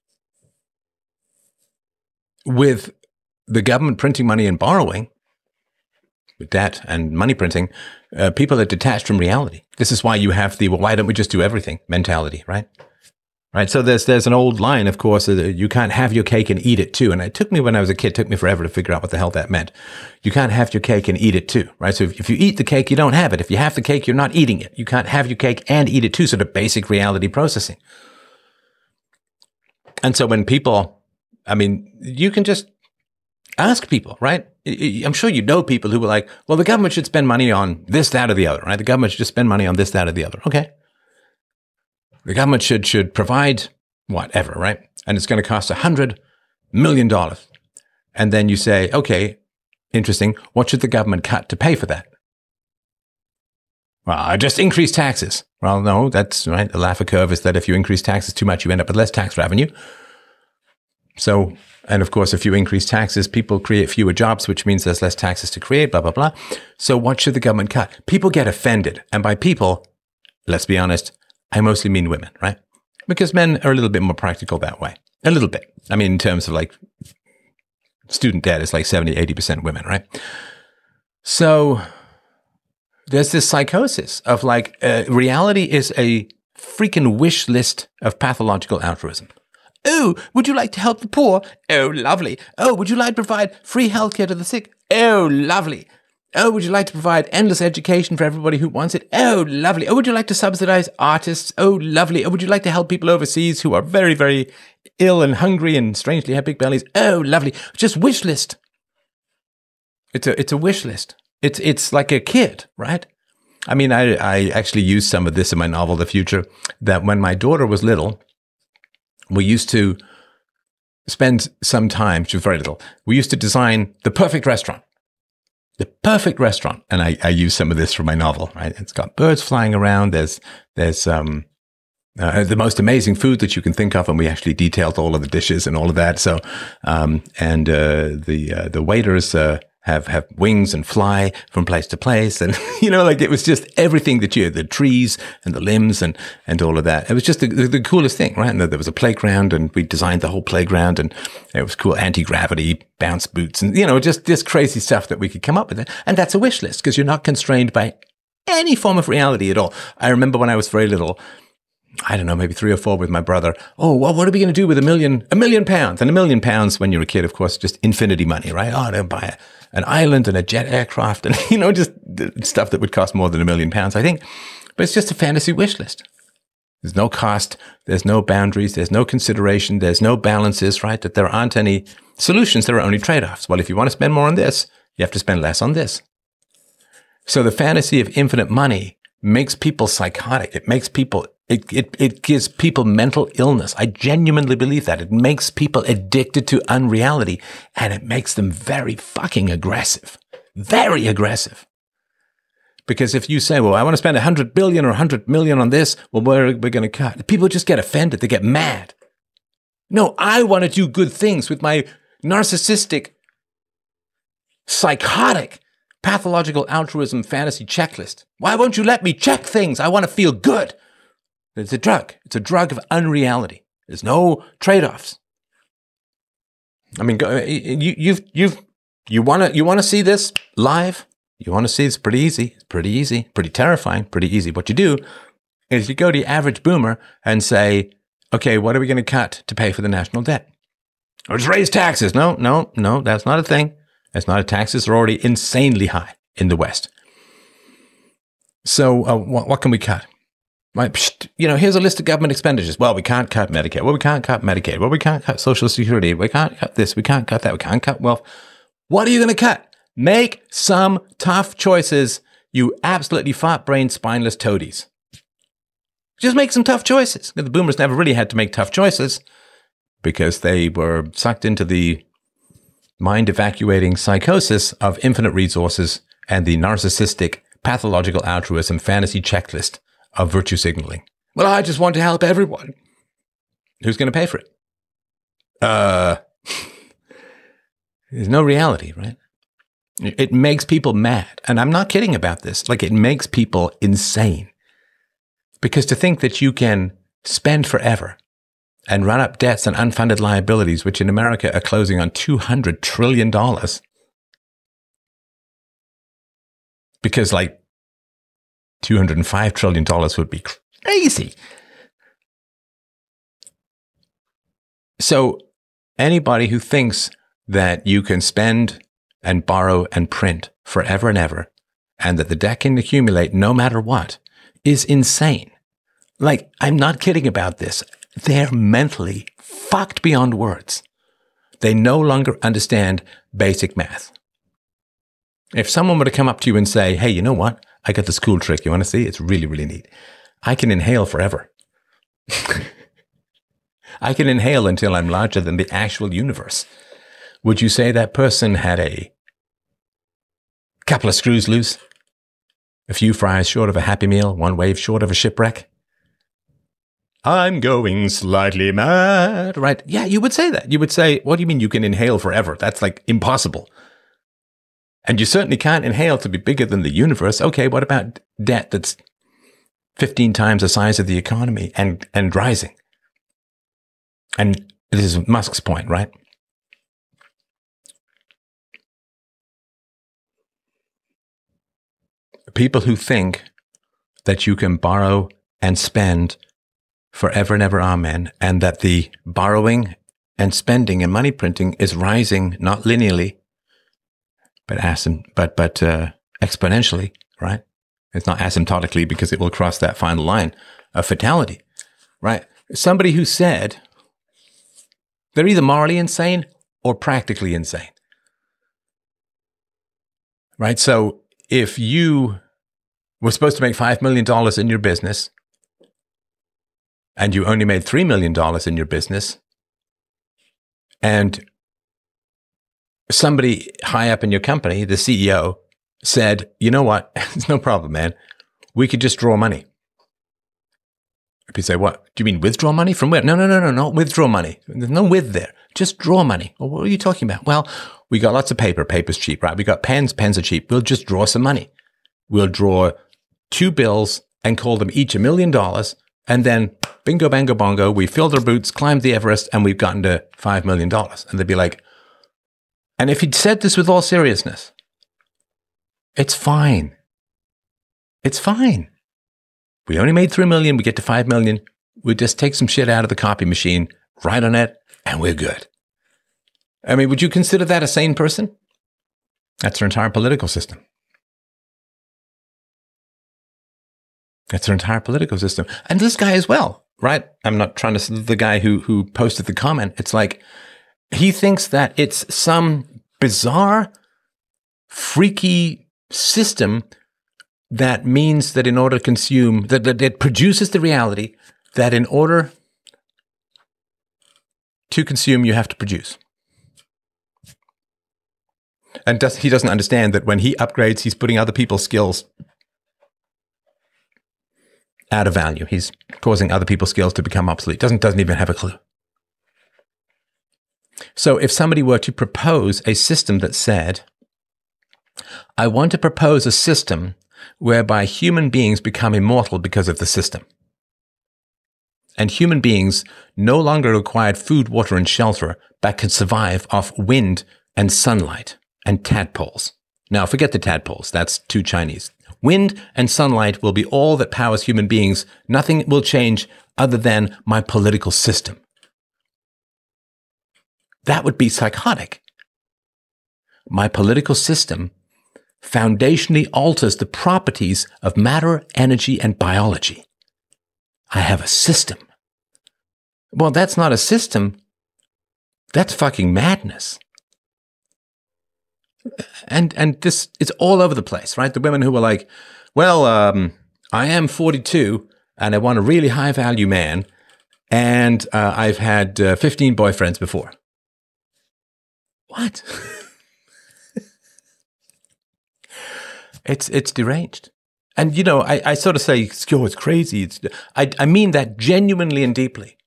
with the government printing money and borrowing, with debt and money printing, people are detached from reality. This is why you have the, well, why don't we just do everything mentality, right? Right. So there's an old line, of course, you can't have your cake and eat it too. And it took me, when I was a kid, took me forever to figure out what the hell that meant. You can't have your cake and eat it too, right? So if you eat the cake, you don't have it. If you have the cake, you're not eating it. You can't have your cake and eat it too. Sort of basic reality processing. And so when people, I mean, you can just ask people, right? I'm sure you know people who were like, well, the government should spend money on this, that, or the other, right? The government should just spend money on this, that, or the other. Okay. The government should provide whatever, right? And it's going to cost $100 million. And then you say, okay, interesting. What should the government cut to pay for that? Well, I just increase taxes. Well, no, that's right. The Laffer curve is that if you increase taxes too much, you end up with less tax revenue. So, and of course, if you increase taxes, people create fewer jobs, which means there's less taxes to create, blah, blah, blah. So what should the government cut? People get offended. And by people, let's be honest, I mostly mean women, right? Because men are a little bit more practical that way. A little bit. I mean, in terms of like student debt is like 70, 80% women, right? So there's this psychosis of like reality is a freaking wish list of pathological altruism. Oh, would you like to help the poor? Oh, lovely. Oh, would you like to provide free healthcare to the sick? Oh, lovely. Oh, would you like to provide endless education for everybody who wants it? Oh, lovely. Oh, would you like to subsidize artists? Oh, lovely. Oh, would you like to help people overseas who are very, very ill and hungry and strangely have big bellies? Oh, lovely. Just wish list. It's a wish list. It's like a kid, right? I mean, I actually used some of this in my novel, The Future, that when my daughter was little, we used to spend some time, which was very little, we used to design the perfect restaurant. The perfect restaurant. And I use some of this for my novel, right? It's got birds flying around. There's The most amazing food that you can think of, and we actually detailed all of the dishes and all of that. So, the waiters have wings and fly from place to place, and like it was just everything that the trees and the limbs and all of that. It was just the coolest thing, right? And there was a playground, and we designed the whole playground, and it was cool anti-gravity bounce boots, and just this crazy stuff that we could come up with. And that's a wish list because you're not constrained by any form of reality at all. I remember when I was very little, I don't know, maybe 3 or 4 with my brother. Oh, well, what are we going to do with £1 million? £1 million. And £1 million when you're a kid, of course, just infinity money, right? Oh, they'll buy an island and a jet aircraft and, just stuff that would cost more than £1 million, I think. But it's just a fantasy wish list. There's no cost. There's no boundaries. There's no consideration. There's no balances, right? That there aren't any solutions. There are only trade-offs. Well, if you want to spend more on this, you have to spend less on this. So the fantasy of infinite money makes people psychotic. It makes people It gives people mental illness. I genuinely believe that. It makes people addicted to unreality, and it makes them very fucking aggressive. Very aggressive. Because if you say, well, I want to spend 100 billion or 100 million on this, well, where are we going to cut? People just get offended. They get mad. No, I want to do good things with my narcissistic, psychotic, pathological altruism fantasy checklist. Why won't you let me check things? I want to feel good. It's a drug. It's a drug of unreality. There's no trade-offs. I mean, you want to see this live? You want to see it's pretty easy. It's pretty easy, pretty terrifying, pretty easy. What you do is you go to the average boomer and say, okay, what are we going to cut to pay for the national debt? Or just raise taxes. No, that's not a thing. That's not a taxes are already insanely high in the West. So what can we cut? Here's a list of government expenditures. Well, we can't cut Medicare. Well, we can't cut Medicaid. Well, we can't cut Social Security. We can't cut this. We can't cut that. We can't cut wealth. What are you going to cut? Make some tough choices, you absolutely fat-brained, spineless toadies. Just make some tough choices. The boomers never really had to make tough choices because they were sucked into the mind-evacuating psychosis of infinite resources and the narcissistic, pathological altruism fantasy checklist of virtue signaling. Well, I just want to help everyone. Who's going to pay for it? There's no reality, right? It makes people mad. And I'm not kidding about this. Like, it makes people insane. Because to think that you can spend forever and run up debts and unfunded liabilities, which in America are closing on $200 trillion. Because like $205 trillion would be crazy. So anybody who thinks that you can spend and borrow and print forever and ever, and that the debt can accumulate no matter what, is insane. Like, I'm not kidding about this. They're mentally fucked beyond words. They no longer understand basic math. If someone were to come up to you and say, hey, you know what? I got this cool trick. You want to see? It's really, really neat. I can inhale forever. I can inhale until I'm larger than the actual universe. Would you say that person had a couple of screws loose? A few fries short of a Happy Meal, one wave short of a shipwreck? I'm going slightly mad, right? Yeah, you would say that. You would say, what do you mean you can inhale forever? That's like impossible. And you certainly can't inhale to be bigger than the universe. Okay, what about debt that's 15 times the size of the economy and rising? And this is Musk's point, right? People who think that you can borrow and spend forever and ever, amen, and that the borrowing and spending and money printing is rising not linearly, but exponentially, right? It's not asymptotically because it will cross that final line of fatality, right? Somebody who said they're either morally insane or practically insane, right? So if you were supposed to make $5 million in your business and you only made $3 million in your business, and somebody high up in your company, the CEO, said, you know what? It's no problem, man. We could just draw money. People say, what? Do you mean withdraw money? From where? No, not withdraw money. There's no with there. Just draw money. Well, what are you talking about? Well, we got lots of paper. Paper's cheap, right? We got pens. Pens are cheap. We'll just draw some money. We'll draw 2 bills and call them each $1 million. And then bingo, bango, bongo, we filled our boots, climbed the Everest, and we've gotten to $5 million. And they'd be like, and if he'd said this with all seriousness, it's fine. It's fine. We only made 3 million. We get to 5 million. We just take some shit out of the copy machine, write on it, and we're good. I mean, would you consider that a sane person? That's their entire political system. That's their entire political system. And this guy as well, right? I'm not trying to, the guy who posted the comment, it's like, he thinks that it's some bizarre, freaky system that means that in order to consume, that it produces the reality that in order to consume, you have to produce. And he doesn't understand that when he upgrades, he's putting other people's skills out of value. He's causing other people's skills to become obsolete. Doesn't even have a clue. So if somebody were to propose a system that said, I want to propose a system whereby human beings become immortal because of the system. And human beings no longer required food, water, and shelter, but can survive off wind and sunlight and tadpoles. Now, forget the tadpoles. That's too Chinese. Wind and sunlight will be all that powers human beings. Nothing will change other than my political system. That would be psychotic. My political system foundationally alters the properties of matter, energy, and biology. I have a system. Well, that's not a system. That's fucking madness. And this, it's all over the place, right? The women who were like, well, I am 42 and I want a really high value man. And I've had 15 boyfriends before. What? It's deranged. And, you know, I sort of say, oh, it's crazy. I mean that genuinely and deeply.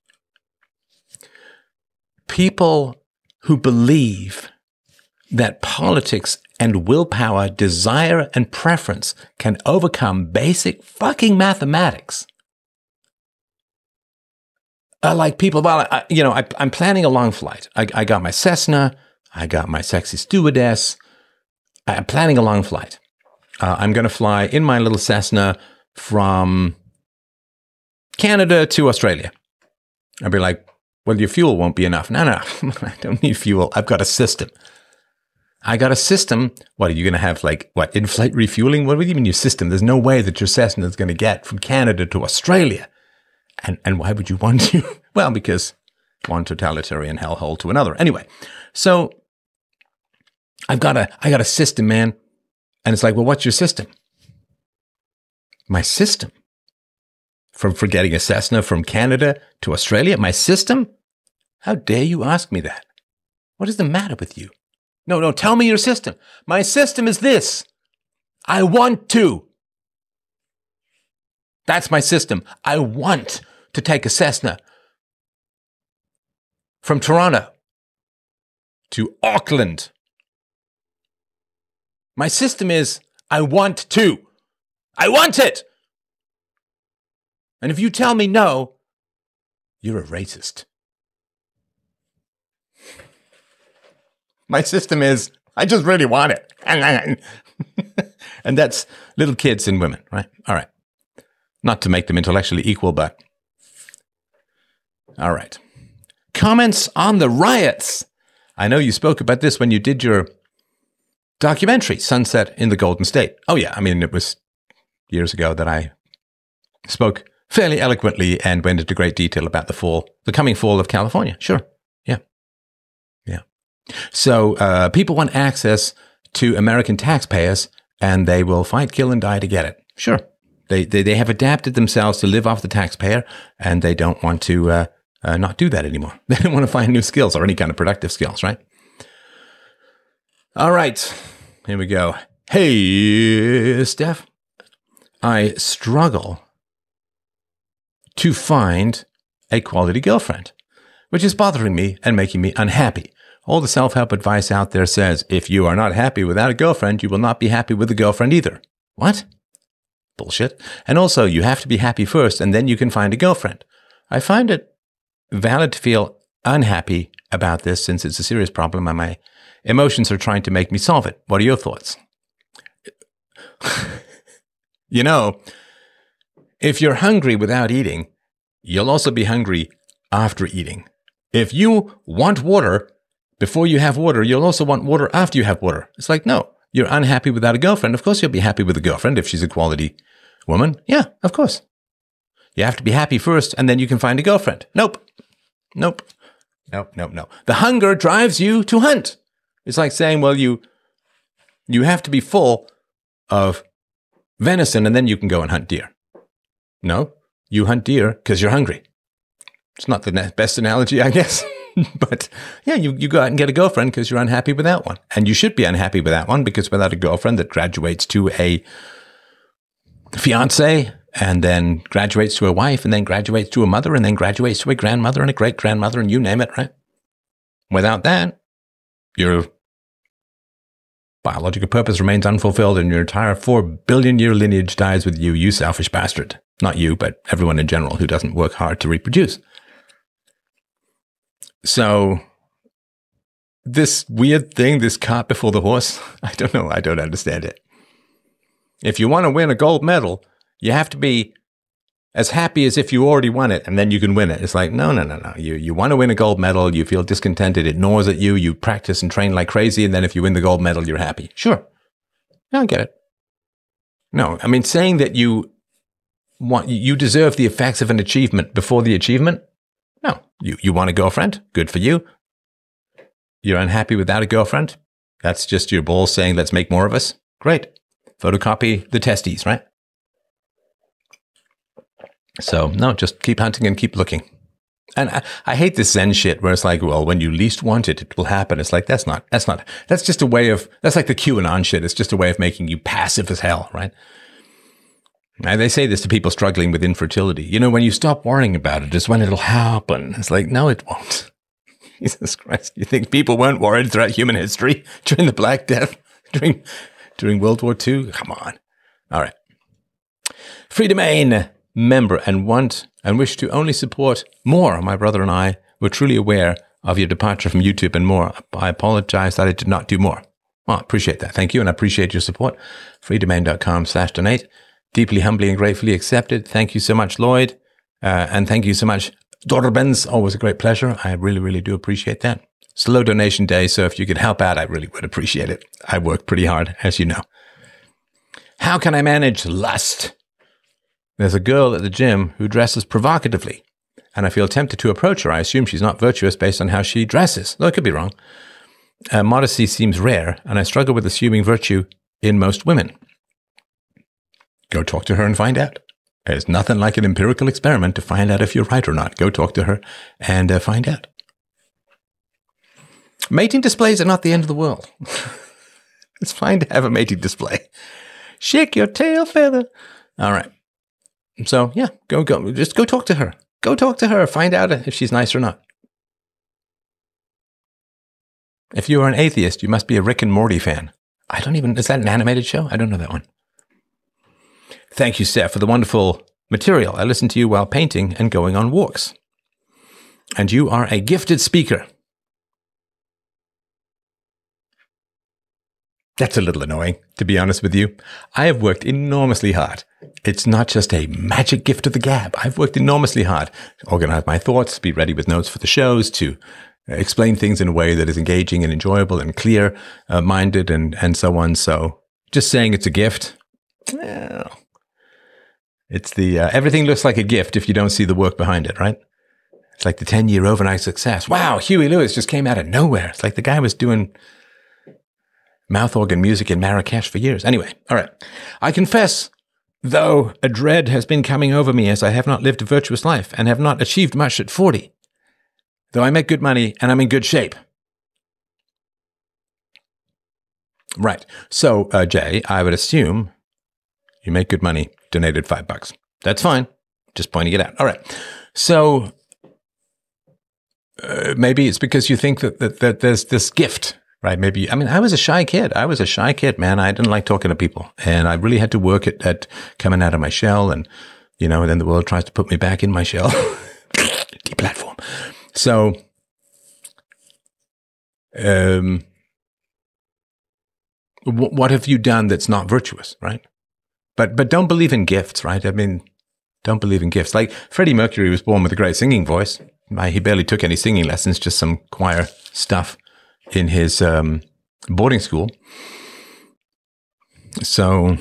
People who believe that politics and willpower, desire and preference can overcome basic fucking mathematics are like people, well, I'm planning a long flight. I got my Cessna. I got my sexy stewardess. I'm planning a long flight. I'm going to fly in my little Cessna from Canada to Australia. I'd be like, well, your fuel won't be enough. No, I don't need fuel. I've got a system. I got a system. What, are you going to have in-flight refueling? What do you mean your system? There's no way that your Cessna is going to get from Canada to Australia. And why would you want to? Well, because one totalitarian hellhole to another. Anyway, so I got a system, man. And it's like, well, what's your system? My system? For getting a Cessna from Canada to Australia? My system? How dare you ask me that? What is the matter with you? No, tell me your system. My system is this. I want to. That's my system. I want to take a Cessna from Toronto to Auckland. My system is, I want to. I want it. And if you tell me no, you're a racist. My system is, I just really want it. And that's little kids and women, right? All right. Not to make them intellectually equal, but all right. Comments on the riots. I know you spoke about this when you did your documentary, Sunset in the Golden State. Oh, yeah. I mean, it was years ago that I spoke fairly eloquently and went into great detail about the coming fall of California. Sure. Yeah. So people want access to American taxpayers, and they will fight, kill, and die to get it. Sure. They have adapted themselves to live off the taxpayer, and they don't want to not do that anymore. They don't want to find new skills or any kind of productive skills, right? All right. Here we go. Hey, Steph. I struggle to find a quality girlfriend, which is bothering me and making me unhappy. All the self-help advice out there says, if you are not happy without a girlfriend, you will not be happy with a girlfriend either. What? Bullshit. And also, you have to be happy first, and then you can find a girlfriend. I find it valid to feel unhappy about this since it's a serious problem and my emotions are trying to make me solve it. What are your thoughts? You know, if you're hungry without eating, you'll also be hungry after eating. If you want water before you have water, you'll also want water after you have water. It's like, no, you're unhappy without a girlfriend. Of course you'll be happy with a girlfriend if she's a quality woman. Yeah, of course. You have to be happy first, and then you can find a girlfriend. Nope. The hunger drives you to hunt. It's like saying, well, you have to be full of venison, and then you can go and hunt deer. No, you hunt deer because you're hungry. It's not the best analogy, I guess. But yeah, you go out and get a girlfriend because you're unhappy without one. And you should be unhappy with that one, because without a girlfriend that graduates to a fiance, and then graduates to a wife, and then graduates to a mother, and then graduates to a grandmother and a great-grandmother, and you name it, right? Without that, your biological purpose remains unfulfilled, and your entire 4 billion year lineage dies with you, you selfish bastard. Not you, but everyone in general who doesn't work hard to reproduce. So, this weird thing, this cart before the horse, I don't know, I don't understand it. If you want to win a gold medal, you have to be as happy as if you already won it, and then you can win it. It's like, no. You want to win a gold medal, you feel discontented, it gnaws at you, you practice and train like crazy, and then if you win the gold medal, you're happy. Sure. I get it. No, I mean, saying that you deserve the effects of an achievement before the achievement? No. You want a girlfriend? Good for you. You're unhappy without a girlfriend? That's just your balls saying, let's make more of us? Great. Photocopy the testes, right? So, no, just keep hunting and keep looking. And I hate this Zen shit where it's like, well, when you least want it, it will happen. It's like, that's just a way of, that's like the QAnon shit. It's just a way of making you passive as hell, right? Now, they say this to people struggling with infertility. You know, when you stop worrying about it is when it'll happen. It's like, no, it won't. Jesus Christ. You think people weren't worried throughout human history during the Black Death, during World War II? Come on. All right. Free Domain member and wish to only support more. My brother and I were truly aware of your departure from YouTube and more. I apologize that I did not do more. Well, I appreciate that. Thank you, and I appreciate your support. freedomain.com/donate. Deeply, humbly, and gratefully accepted. Thank you so much, Lloyd. And thank you so much, Dorbens. Always a great pleasure. I really, really do appreciate that. Slow donation day, so if you could help out, I really would appreciate it. I work pretty hard, as you know. How can I manage lust? There's a girl at the gym who dresses provocatively, and I feel tempted to approach her. I assume she's not virtuous based on how she dresses, though I could be wrong. Modesty seems rare, and I struggle with assuming virtue in most women. Go talk to her and find out. There's nothing like an empirical experiment to find out if you're right or not. Go talk to her and find out. Mating displays are not the end of the world. It's fine to have a mating display. Shake your tail feather. All right. So, yeah, go. Just go talk to her. Go talk to her. Find out if she's nice or not. If you are an atheist, you must be a Rick and Morty fan. Is that an animated show? I don't know that one. Thank you, Seth, for the wonderful material. I listen to you while painting and going on walks. And you are a gifted speaker. That's a little annoying, to be honest with you. I have worked enormously hard. It's not just a magic gift of the gab. I've worked enormously hard to organize my thoughts, be ready with notes for the shows, to explain things in a way that is engaging and enjoyable and clear-minded and so on. So just saying it's a gift, well, it's the everything looks like a gift if you don't see the work behind it, right? It's like the 10-year overnight success. Wow, Huey Lewis just came out of nowhere. It's like the guy was doing mouth organ music in Marrakesh for years. Anyway, all right. I confess, though, a dread has been coming over me as I have not lived a virtuous life and have not achieved much at 40. Though I make good money and I'm in good shape. Right. So, Jay, I would assume you make good money, donated $5. That's fine. Just pointing it out. All right. So maybe it's because you think that there's this gift, right? Maybe, I mean, I was a shy kid. Man. I didn't like talking to people, and I really had to work at coming out of my shell, and, you know, and then the world tries to put me back in my shell. Deplatform. So, what have you done that's not virtuous, right? But don't believe in gifts, right? I mean, don't believe in gifts. Like Freddie Mercury was born with a great singing voice. He barely took any singing lessons, just some choir stuff in his boarding school. So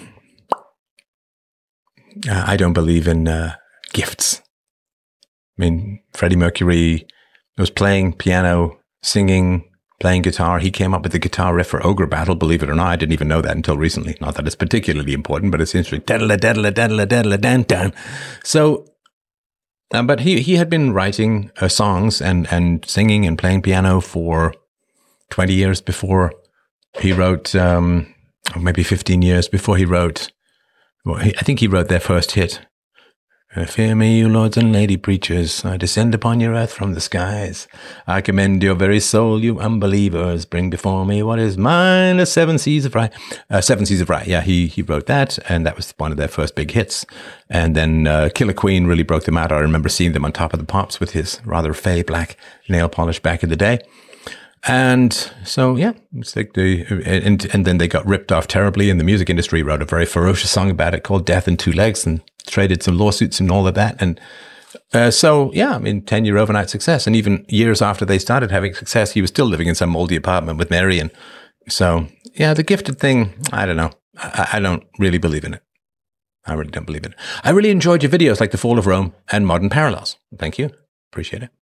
I don't believe in gifts. I mean, Freddie Mercury was playing piano, singing, playing guitar. He came up with the guitar riff for Ogre Battle, believe it or not. I didn't even know that until recently. Not that it's particularly important, but it's interesting. Daddle-a-daddle-a-daddle-a-daddle-a-dan-dan. So, but he had been writing songs and singing and playing piano for 20 years before he wrote, or maybe 15 years before he wrote, I think he wrote their first hit. Fear me, you lords and lady preachers, I descend upon your earth from the skies. I commend your very soul, you unbelievers. Bring before me what is mine, the seven seas of rye. Seven Seas of Rye. Yeah, he wrote that, and that was one of their first big hits. And then Killer Queen really broke them out. I remember seeing them on Top of the Pops with his rather fey black nail polish back in the day. And so, yeah, it's like and then they got ripped off terribly, and the music industry wrote a very ferocious song about it called Death in Two Legs, and traded some lawsuits and all of that. And so, yeah, I mean, 10-year overnight success. And even years after they started having success, he was still living in some moldy apartment with Mary. And so, yeah, the gifted thing, I don't know. I don't really believe in it. I really don't believe in it. I really enjoyed your videos like The Fall of Rome and Modern Parallels. Thank you. Appreciate it.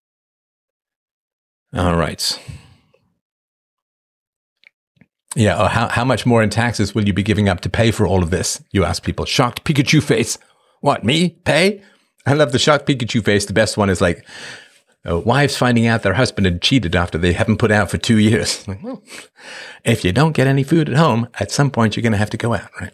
All right. Yeah, how much more in taxes will you be giving up to pay for all of this? You ask people. Shocked Pikachu face. What, me? Pay? I love the shocked Pikachu face. The best one is like, wives finding out their husband had cheated after they haven't put out for 2 years. Like, well, if you don't get any food at home, at some point you're going to have to go out, right?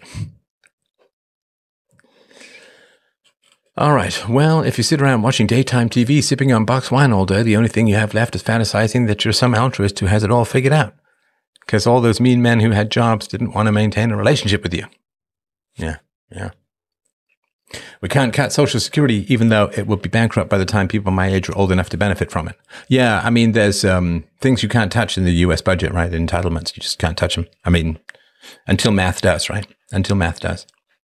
All right. Well, if you sit around watching daytime TV, sipping on box wine all day, the only thing you have left is fantasizing that you're some altruist who has it all figured out. Because all those mean men who had jobs didn't want to maintain a relationship with you. Yeah. We can't cut Social Security, even though it will be bankrupt by the time people my age are old enough to benefit from it. Yeah, I mean, there's things you can't touch in the U.S. budget, right? The entitlements, you just can't touch them. I mean, until math does, right? Until math does.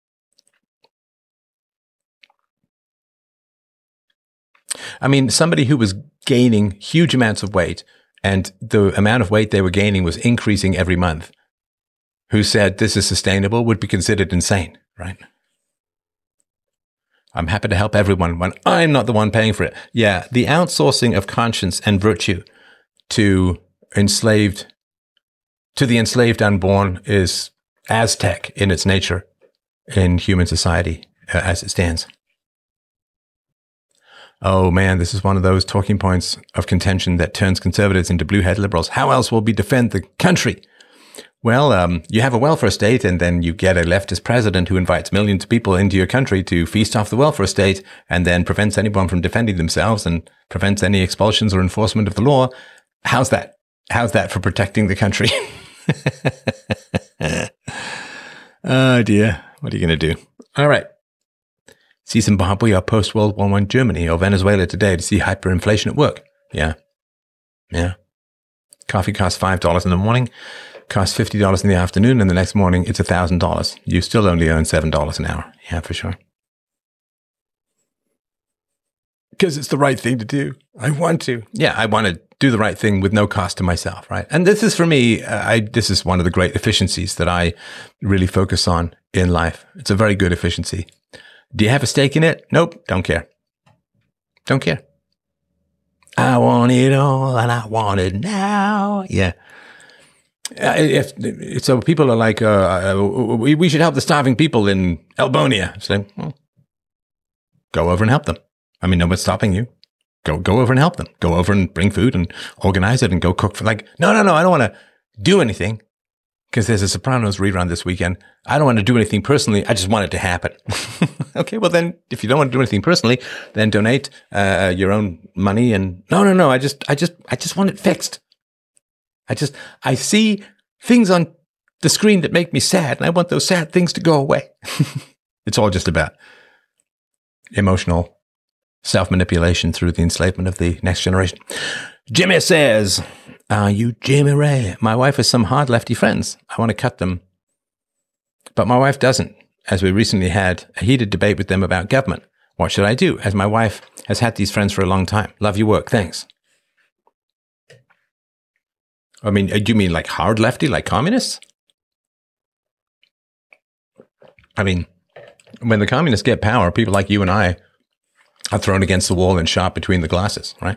I mean, somebody who was gaining huge amounts of weight, and the amount of weight they were gaining was increasing every month, who said this is sustainable, would be considered insane, right? I'm happy to help everyone when I'm not the one paying for it. Yeah, the outsourcing of conscience and virtue to the enslaved unborn is Aztec in its nature in human society as it stands. Oh man, this is one of those talking points of contention that turns conservatives into blue-head liberals. How else will we defend the country? Well, you have a welfare state, and then you get a leftist president who invites millions of people into your country to feast off the welfare state, and then prevents anyone from defending themselves and prevents any expulsions or enforcement of the law. How's that? How's that for protecting the country? Oh dear, what are you going to do? All right. See Zimbabwe or post-World War I Germany or Venezuela today to see hyperinflation at work. Yeah. Coffee costs $5 in the morning, costs $50 in the afternoon, and the next morning it's $1,000. You still only earn $7 an hour. Yeah, for sure. Because it's the right thing to do. I want to. Yeah, I want to do the right thing with no cost to myself, right? And this is for me, this is one of the great efficiencies that I really focus on in life. It's a very good efficiency. Do you have a stake in it? Nope. Don't care. Don't care. I want it all and I want it now. Yeah. So people are like, we should help the starving people in Albonia. So, well, go over and help them. I mean, no one's stopping you. Go over and help them. Go over and bring food and organize it and go cook for no, I don't want to do anything. because there's a Sopranos rerun this weekend. I don't want to do anything personally. I just want it to happen. Okay, well then, if you don't want to do anything personally, then donate your own money. And no. I just want it fixed. I see things on the screen that make me sad, and I want those sad things to go away. It's all just about emotional self-manipulation through the enslavement of the next generation. Jimmy says, "Are you Jimmy Ray? My wife has some hard lefty friends. I want to cut them, but my wife doesn't, as we recently had a heated debate with them about government. What should I do, as my wife has had these friends for a long time? Love your work. Thanks." I mean, do you mean like hard lefty, like communists? I mean, when the communists get power, people like you and I are thrown against the wall and shot between the glasses, right?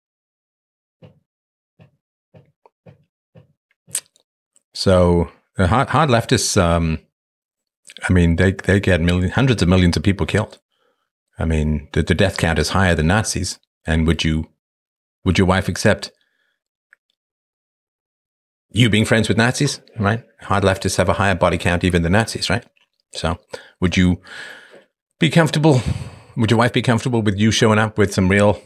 So the hard leftists, I mean, they get hundreds of millions of people killed. I mean, the death count is higher than Nazis. And would your wife accept you being friends with Nazis, right? Hard leftists have a higher body count even than Nazis, right? So would you be comfortable? Would your wife be comfortable with you showing up with some real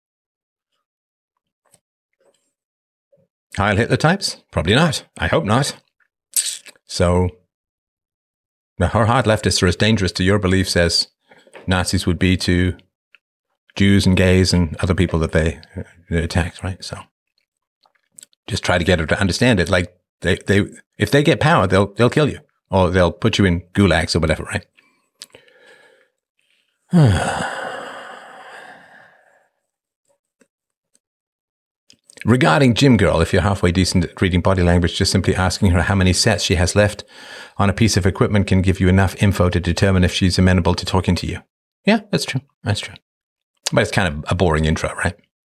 Heil Hitler types? Probably not. I hope not. So her hard leftists are as dangerous to your beliefs as Nazis would be to Jews and gays and other people that they attacked, right? So just try to get her to understand it. Like they if they get power, they'll kill you, or they'll put you in gulags or whatever, right? Regarding Gym Girl, if you're halfway decent at reading body language, just simply asking her how many sets she has left on a piece of equipment can give you enough info to determine if she's amenable to talking to you. Yeah, that's true. That's true. But it's kind of a boring intro, right?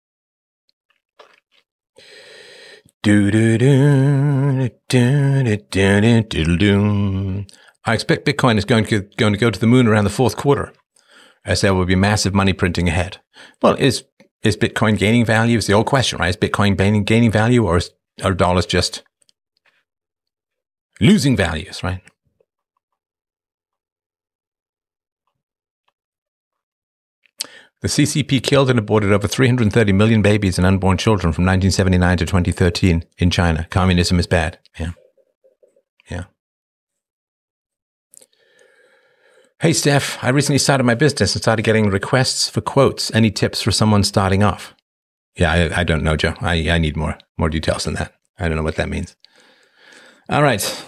I expect Bitcoin is going to go to the moon around the fourth quarter, as there will be massive money printing ahead. Well, is Bitcoin gaining value? Is the old question, right? Is Bitcoin gaining value, or are dollars just losing values, right? The CCP killed and aborted over 330 million babies and unborn children from 1979 to 2013 in China. Communism is bad. Yeah. Hey, Steph, I recently started my business and started getting requests for quotes. Any tips for someone starting off? Yeah, I don't know, Joe. I need more details than that. I don't know what that means. All right.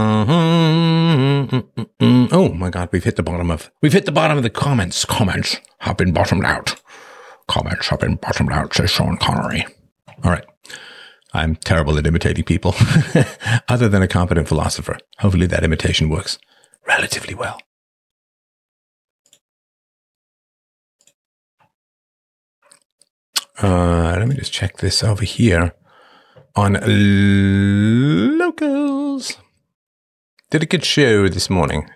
Oh my God, we've hit the bottom of the comments. Comments have been bottomed out. Comments have been bottomed out, says Sean Connery. All right. I'm terrible at imitating people, other than a competent philosopher. Hopefully that imitation works relatively well. Let me just check this over here on Locals. Did a good show this morning.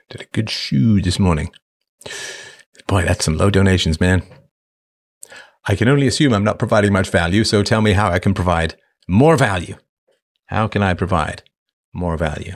Boy, that's some low donations, man. I can only assume I'm not providing much value, so tell me how I can provide more value. How can I provide more value?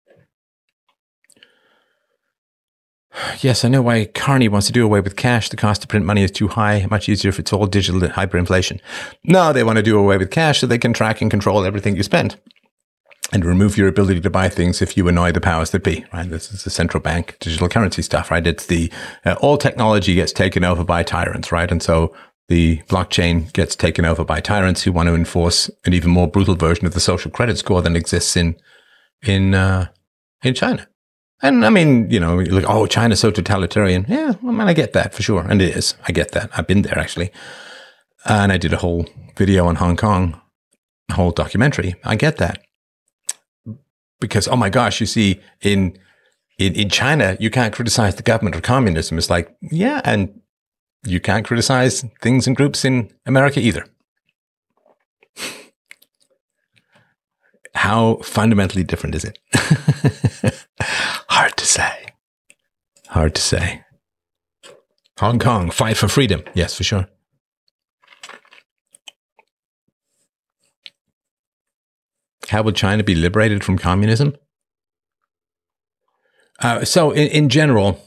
Yes, I know why Carney wants to do away with cash. The cost to print money is too high. Much easier if it's all digital and hyperinflation. No, they want to do away with cash so they can track and control everything you spend and remove your ability to buy things if you annoy the powers that be, right? This is the central bank digital currency stuff, right? It's the all technology gets taken over by tyrants, right? And so the blockchain gets taken over by tyrants who want to enforce an even more brutal version of the social credit score than exists in China. And I mean, you know, like, oh, China's so totalitarian. Yeah, I mean, I get that for sure. And it is. I get that. I've been there, actually. And I did a whole video on Hong Kong, a whole documentary. I get that. Because, oh my gosh, you see, in China, you can't criticize the government or communism. It's like, yeah, and you can't criticize things and groups in America either. How fundamentally different is it? Hard to say. Hong Kong, fight for freedom. Yes, for sure. How will China be liberated from communism? So in general,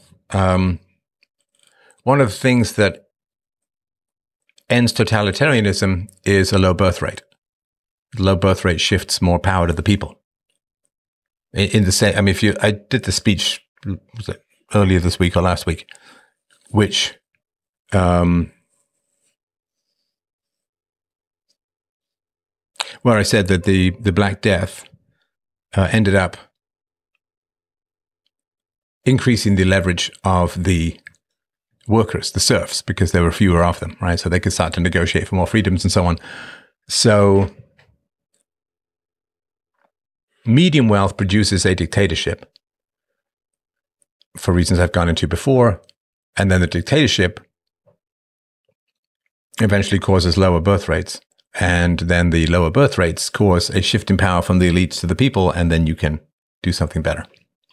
one of the things that ends totalitarianism is a low birth rate. The low birth rate shifts more power to the people. In the same, I mean, I did the speech, was it earlier this week or last week, which, where I said that the Black Death ended up increasing the leverage of the workers, the serfs, because there were fewer of them, right? So they could start to negotiate for more freedoms and so on. So medium wealth produces a dictatorship for reasons I've gone into before. And then the dictatorship eventually causes lower birth rates. And then the lower birth rates cause a shift in power from the elites to the people, and then you can do something better.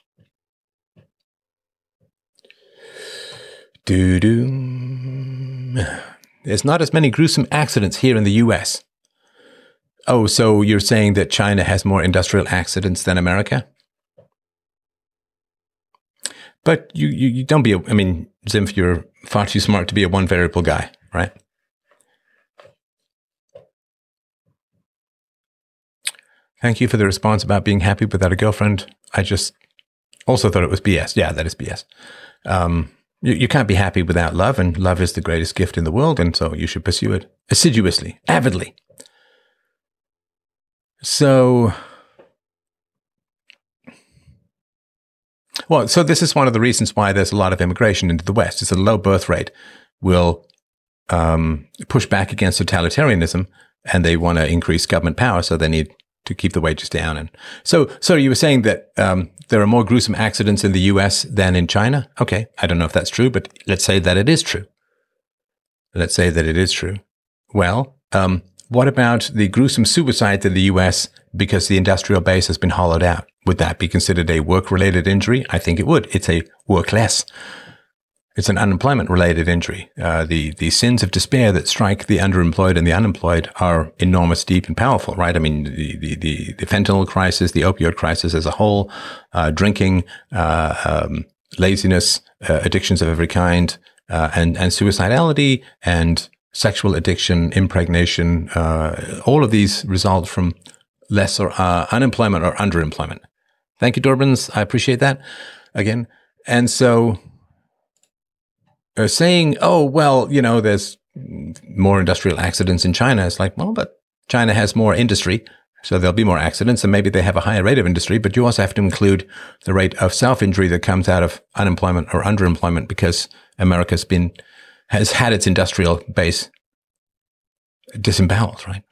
There's not as many gruesome accidents here in the US. Oh, so you're saying that China has more industrial accidents than America? But you don't be, I mean, Zimph, you're far too smart to be a one variable guy, right? Thank you for the response about being happy without a girlfriend. I just also thought it was BS. Yeah, that is BS. You can't be happy without love, and love is the greatest gift in the world, and so you should pursue it assiduously, avidly. So this is one of the reasons why there's a lot of immigration into the West. It's a low birth rate will push back against totalitarianism, and they want to increase government power, so they need to keep the wages down. And so you were saying that there are more gruesome accidents in the U.S. than in China? Okay, I don't know if that's true, but let's say that it is true. Well, what about the gruesome suicides in the U.S. because the industrial base has been hollowed out? Would that be considered a work-related injury? I think it would. It's a work-less. It's an unemployment-related injury. The sins of despair that strike the underemployed and the unemployed are enormous, deep, and powerful, right? I mean, the fentanyl crisis, the opioid crisis as a whole, drinking, laziness, addictions of every kind, and suicidality, and sexual addiction, impregnation, all of these result from lesser unemployment or underemployment. Thank you, Durbans. I appreciate that again. And so saying, oh, well, there's more industrial accidents in China. It's like, well, but China has more industry, so there'll be more accidents, and maybe they have a higher rate of industry, but you also have to include the rate of self-injury that comes out of unemployment or underemployment because America has had its industrial base disemboweled, right?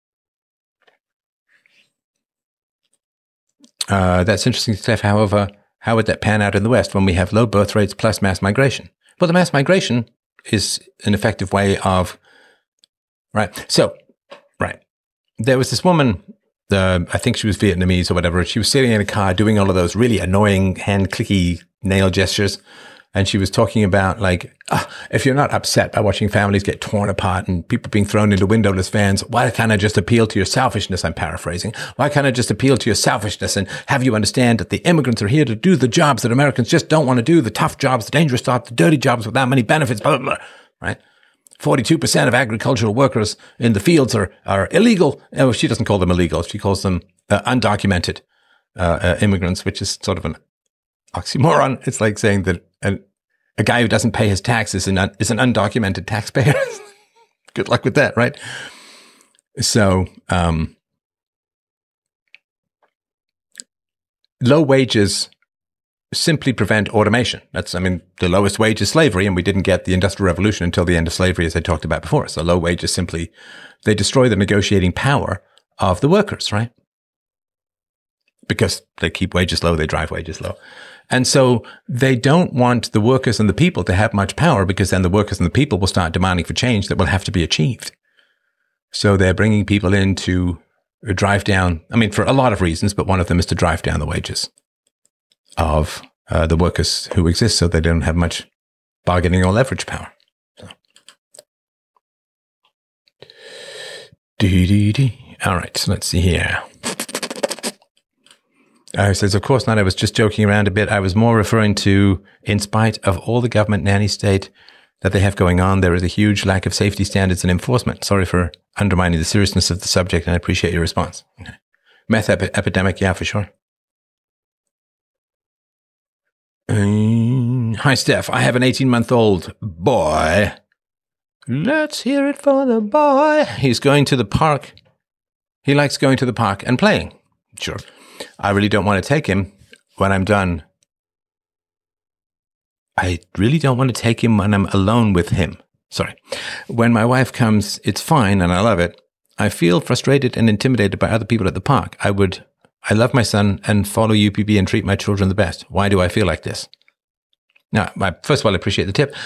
That's interesting stuff. However, how would that pan out in the West when we have low birth rates plus mass migration? Well, the mass migration is an effective way of, right? So, right. There was this woman, I think she was Vietnamese or whatever. She was sitting in a car doing all of those really annoying hand clicky nail gestures. And she was talking about like, if you're not upset by watching families get torn apart and people being thrown into windowless vans, why can't I just appeal to your selfishness? I'm paraphrasing. Why can't I just appeal to your selfishness and have you understand that the immigrants are here to do the jobs that Americans just don't want to do, the tough jobs, the dangerous jobs, the dirty jobs without many benefits, blah, blah, blah, right? 42% of agricultural workers in the fields are illegal. Oh, she doesn't call them illegal. She calls them undocumented immigrants, which is sort of an oxymoron. It's like saying that a guy who doesn't pay his taxes is an undocumented taxpayer. Good luck with that, right? So, low wages simply prevent automation. The lowest wage is slavery, and we didn't get the Industrial Revolution until the end of slavery, as I talked about before. So low wages they destroy the negotiating power of the workers, right? Because they keep wages low, they drive wages low. And so they don't want the workers and the people to have much power, because then the workers and the people will start demanding for change that will have to be achieved. So they're bringing people in to drive down, for a lot of reasons, but one of them is to drive down the wages of the workers who exist, so they don't have much bargaining or leverage power. So. All right, so let's see here. He says, of course not. I was just joking around a bit. I was more referring to, in spite of all the government nanny state that they have going on, there is a huge lack of safety standards and enforcement. Sorry for undermining the seriousness of the subject, and I appreciate your response. Okay. Meth epidemic, yeah, for sure. Hi, Steph. I have an 18-month-old boy. Let's hear it for the boy. He's going to the park. He likes going to the park and playing. Sure. I really don't want to take him when I'm done. I really don't want to take him when I'm alone with him. Sorry. When my wife comes, it's fine and I love it. I feel frustrated and intimidated by other people at the park. I love my son and follow UPB and treat my children the best. Why do I feel like this? Now, first of all, I appreciate the tip.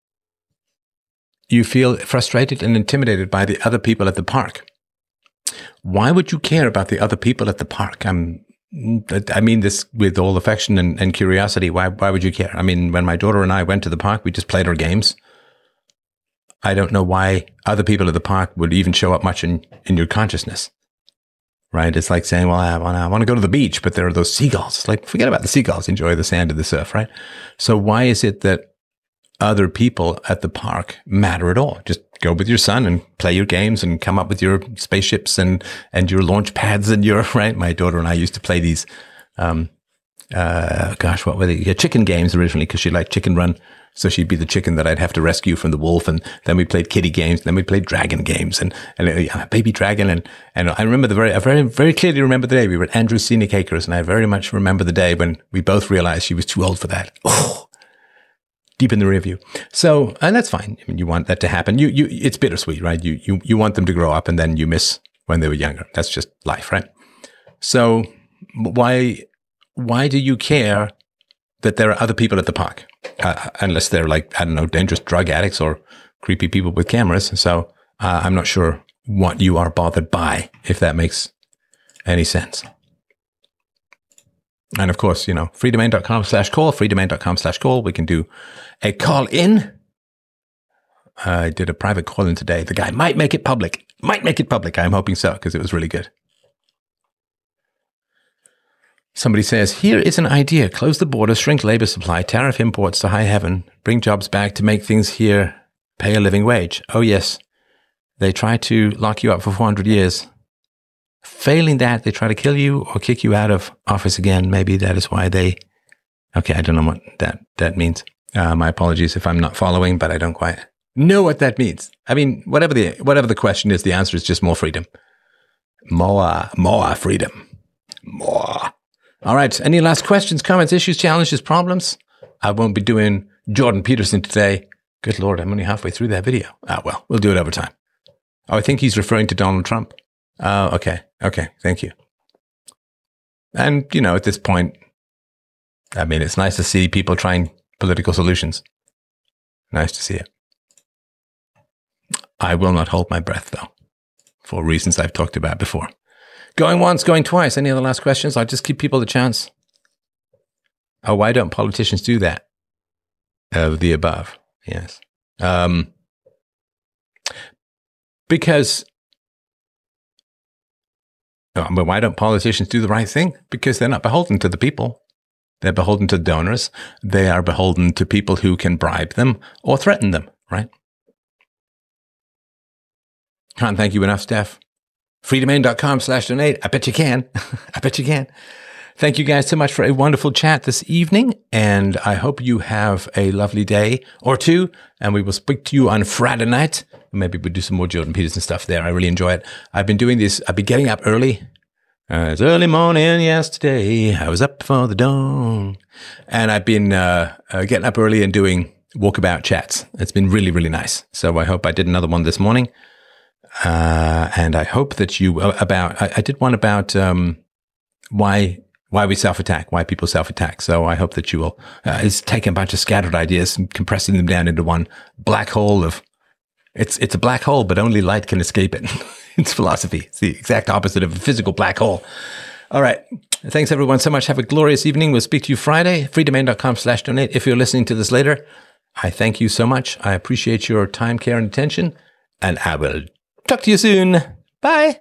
You feel frustrated and intimidated by the other people at the park. Why would you care about the other people at the park? I mean this with all affection and curiosity. Why would you care? I mean, when my daughter and I went to the park, we just played our games. I don't know why other people at the park would even show up much in your consciousness, right? It's like saying, well, I want to go to the beach, but there are those seagulls. It's like, forget about the seagulls. Enjoy the sand and the surf, right? So why is it that other people at the park matter at all? Just go with your son and play your games and come up with your spaceships and your launch pads and your, right? My daughter and I used to play these, what were they? Yeah, chicken games originally because she liked Chicken Run. So she'd be the chicken that I'd have to rescue from the wolf. And then we played kitty games. Then we played dragon games and baby dragon. And I remember I very clearly remember the day we were at Andrew Scenic Acres. And I very much remember the day when we both realized she was too old for that. Oh, deep in the rear view. So, and that's fine. I mean, you want that to happen. It's bittersweet, right? You want them to grow up and then you miss when they were younger. That's just life, right? So why do you care that there are other people at the park? Unless they're like, I don't know, dangerous drug addicts or creepy people with cameras. So I'm not sure what you are bothered by, if that makes any sense. And of course, freedomain.com/call, freedomain.com/call. We can do a call in. I did a private call in today. The guy might make it public. I'm hoping so because it was really good. Somebody says, here is an idea. Close the borders, shrink labor supply, tariff imports to high heaven, bring jobs back to make things here, pay a living wage. Oh, yes. They try to lock you up for 400 years. Failing that, they try to kill you or kick you out of office again. Maybe that is why okay, I don't know what that means. My apologies if I'm not following, but I don't quite know what that means. I mean, whatever the question is, the answer is just more freedom. More freedom. More. All right. Any last questions, comments, issues, challenges, problems? I won't be doing Jordan Peterson today. Good Lord, I'm only halfway through that video. Well, we'll do it over time. Oh, I think he's referring to Donald Trump. Oh, okay. Okay. Thank you. And, at this point, I mean, it's nice to see people trying political solutions. Nice to see it. I will not hold my breath, though, for reasons I've talked about before. Going once, going twice. Any other last questions? I'll just give people the chance. Oh, why don't politicians do that? The above. Yes. Because, but why don't politicians do the right thing? Because they're not beholden to the people. They're beholden to donors. They are beholden to people who can bribe them or threaten them, right? Can't thank you enough, Steph. freedomain.com/donate. I bet you can. I bet you can. Thank you guys so much for a wonderful chat this evening. And I hope you have a lovely day or two. And we will speak to you on Friday night. Maybe we'll do some more Jordan Peterson stuff there. I really enjoy it. I've been doing this. I've been getting up early. It's early morning yesterday. I was up for the dawn. And I've been getting up early and doing walkabout chats. It's been really, really nice. So I hope I did another one this morning. And I hope that I did one about why we self-attack, why people self-attack. So I hope that you will, it's taking a bunch of scattered ideas and compressing them down into one black hole of, it's a black hole, but only light can escape it. It's philosophy. It's the exact opposite of a physical black hole. All right. Thanks everyone so much. Have a glorious evening. We'll speak to you Friday, freedomain.com/donate. If you're listening to this later, I thank you so much. I appreciate your time, care, and attention, and I will talk to you soon. Bye.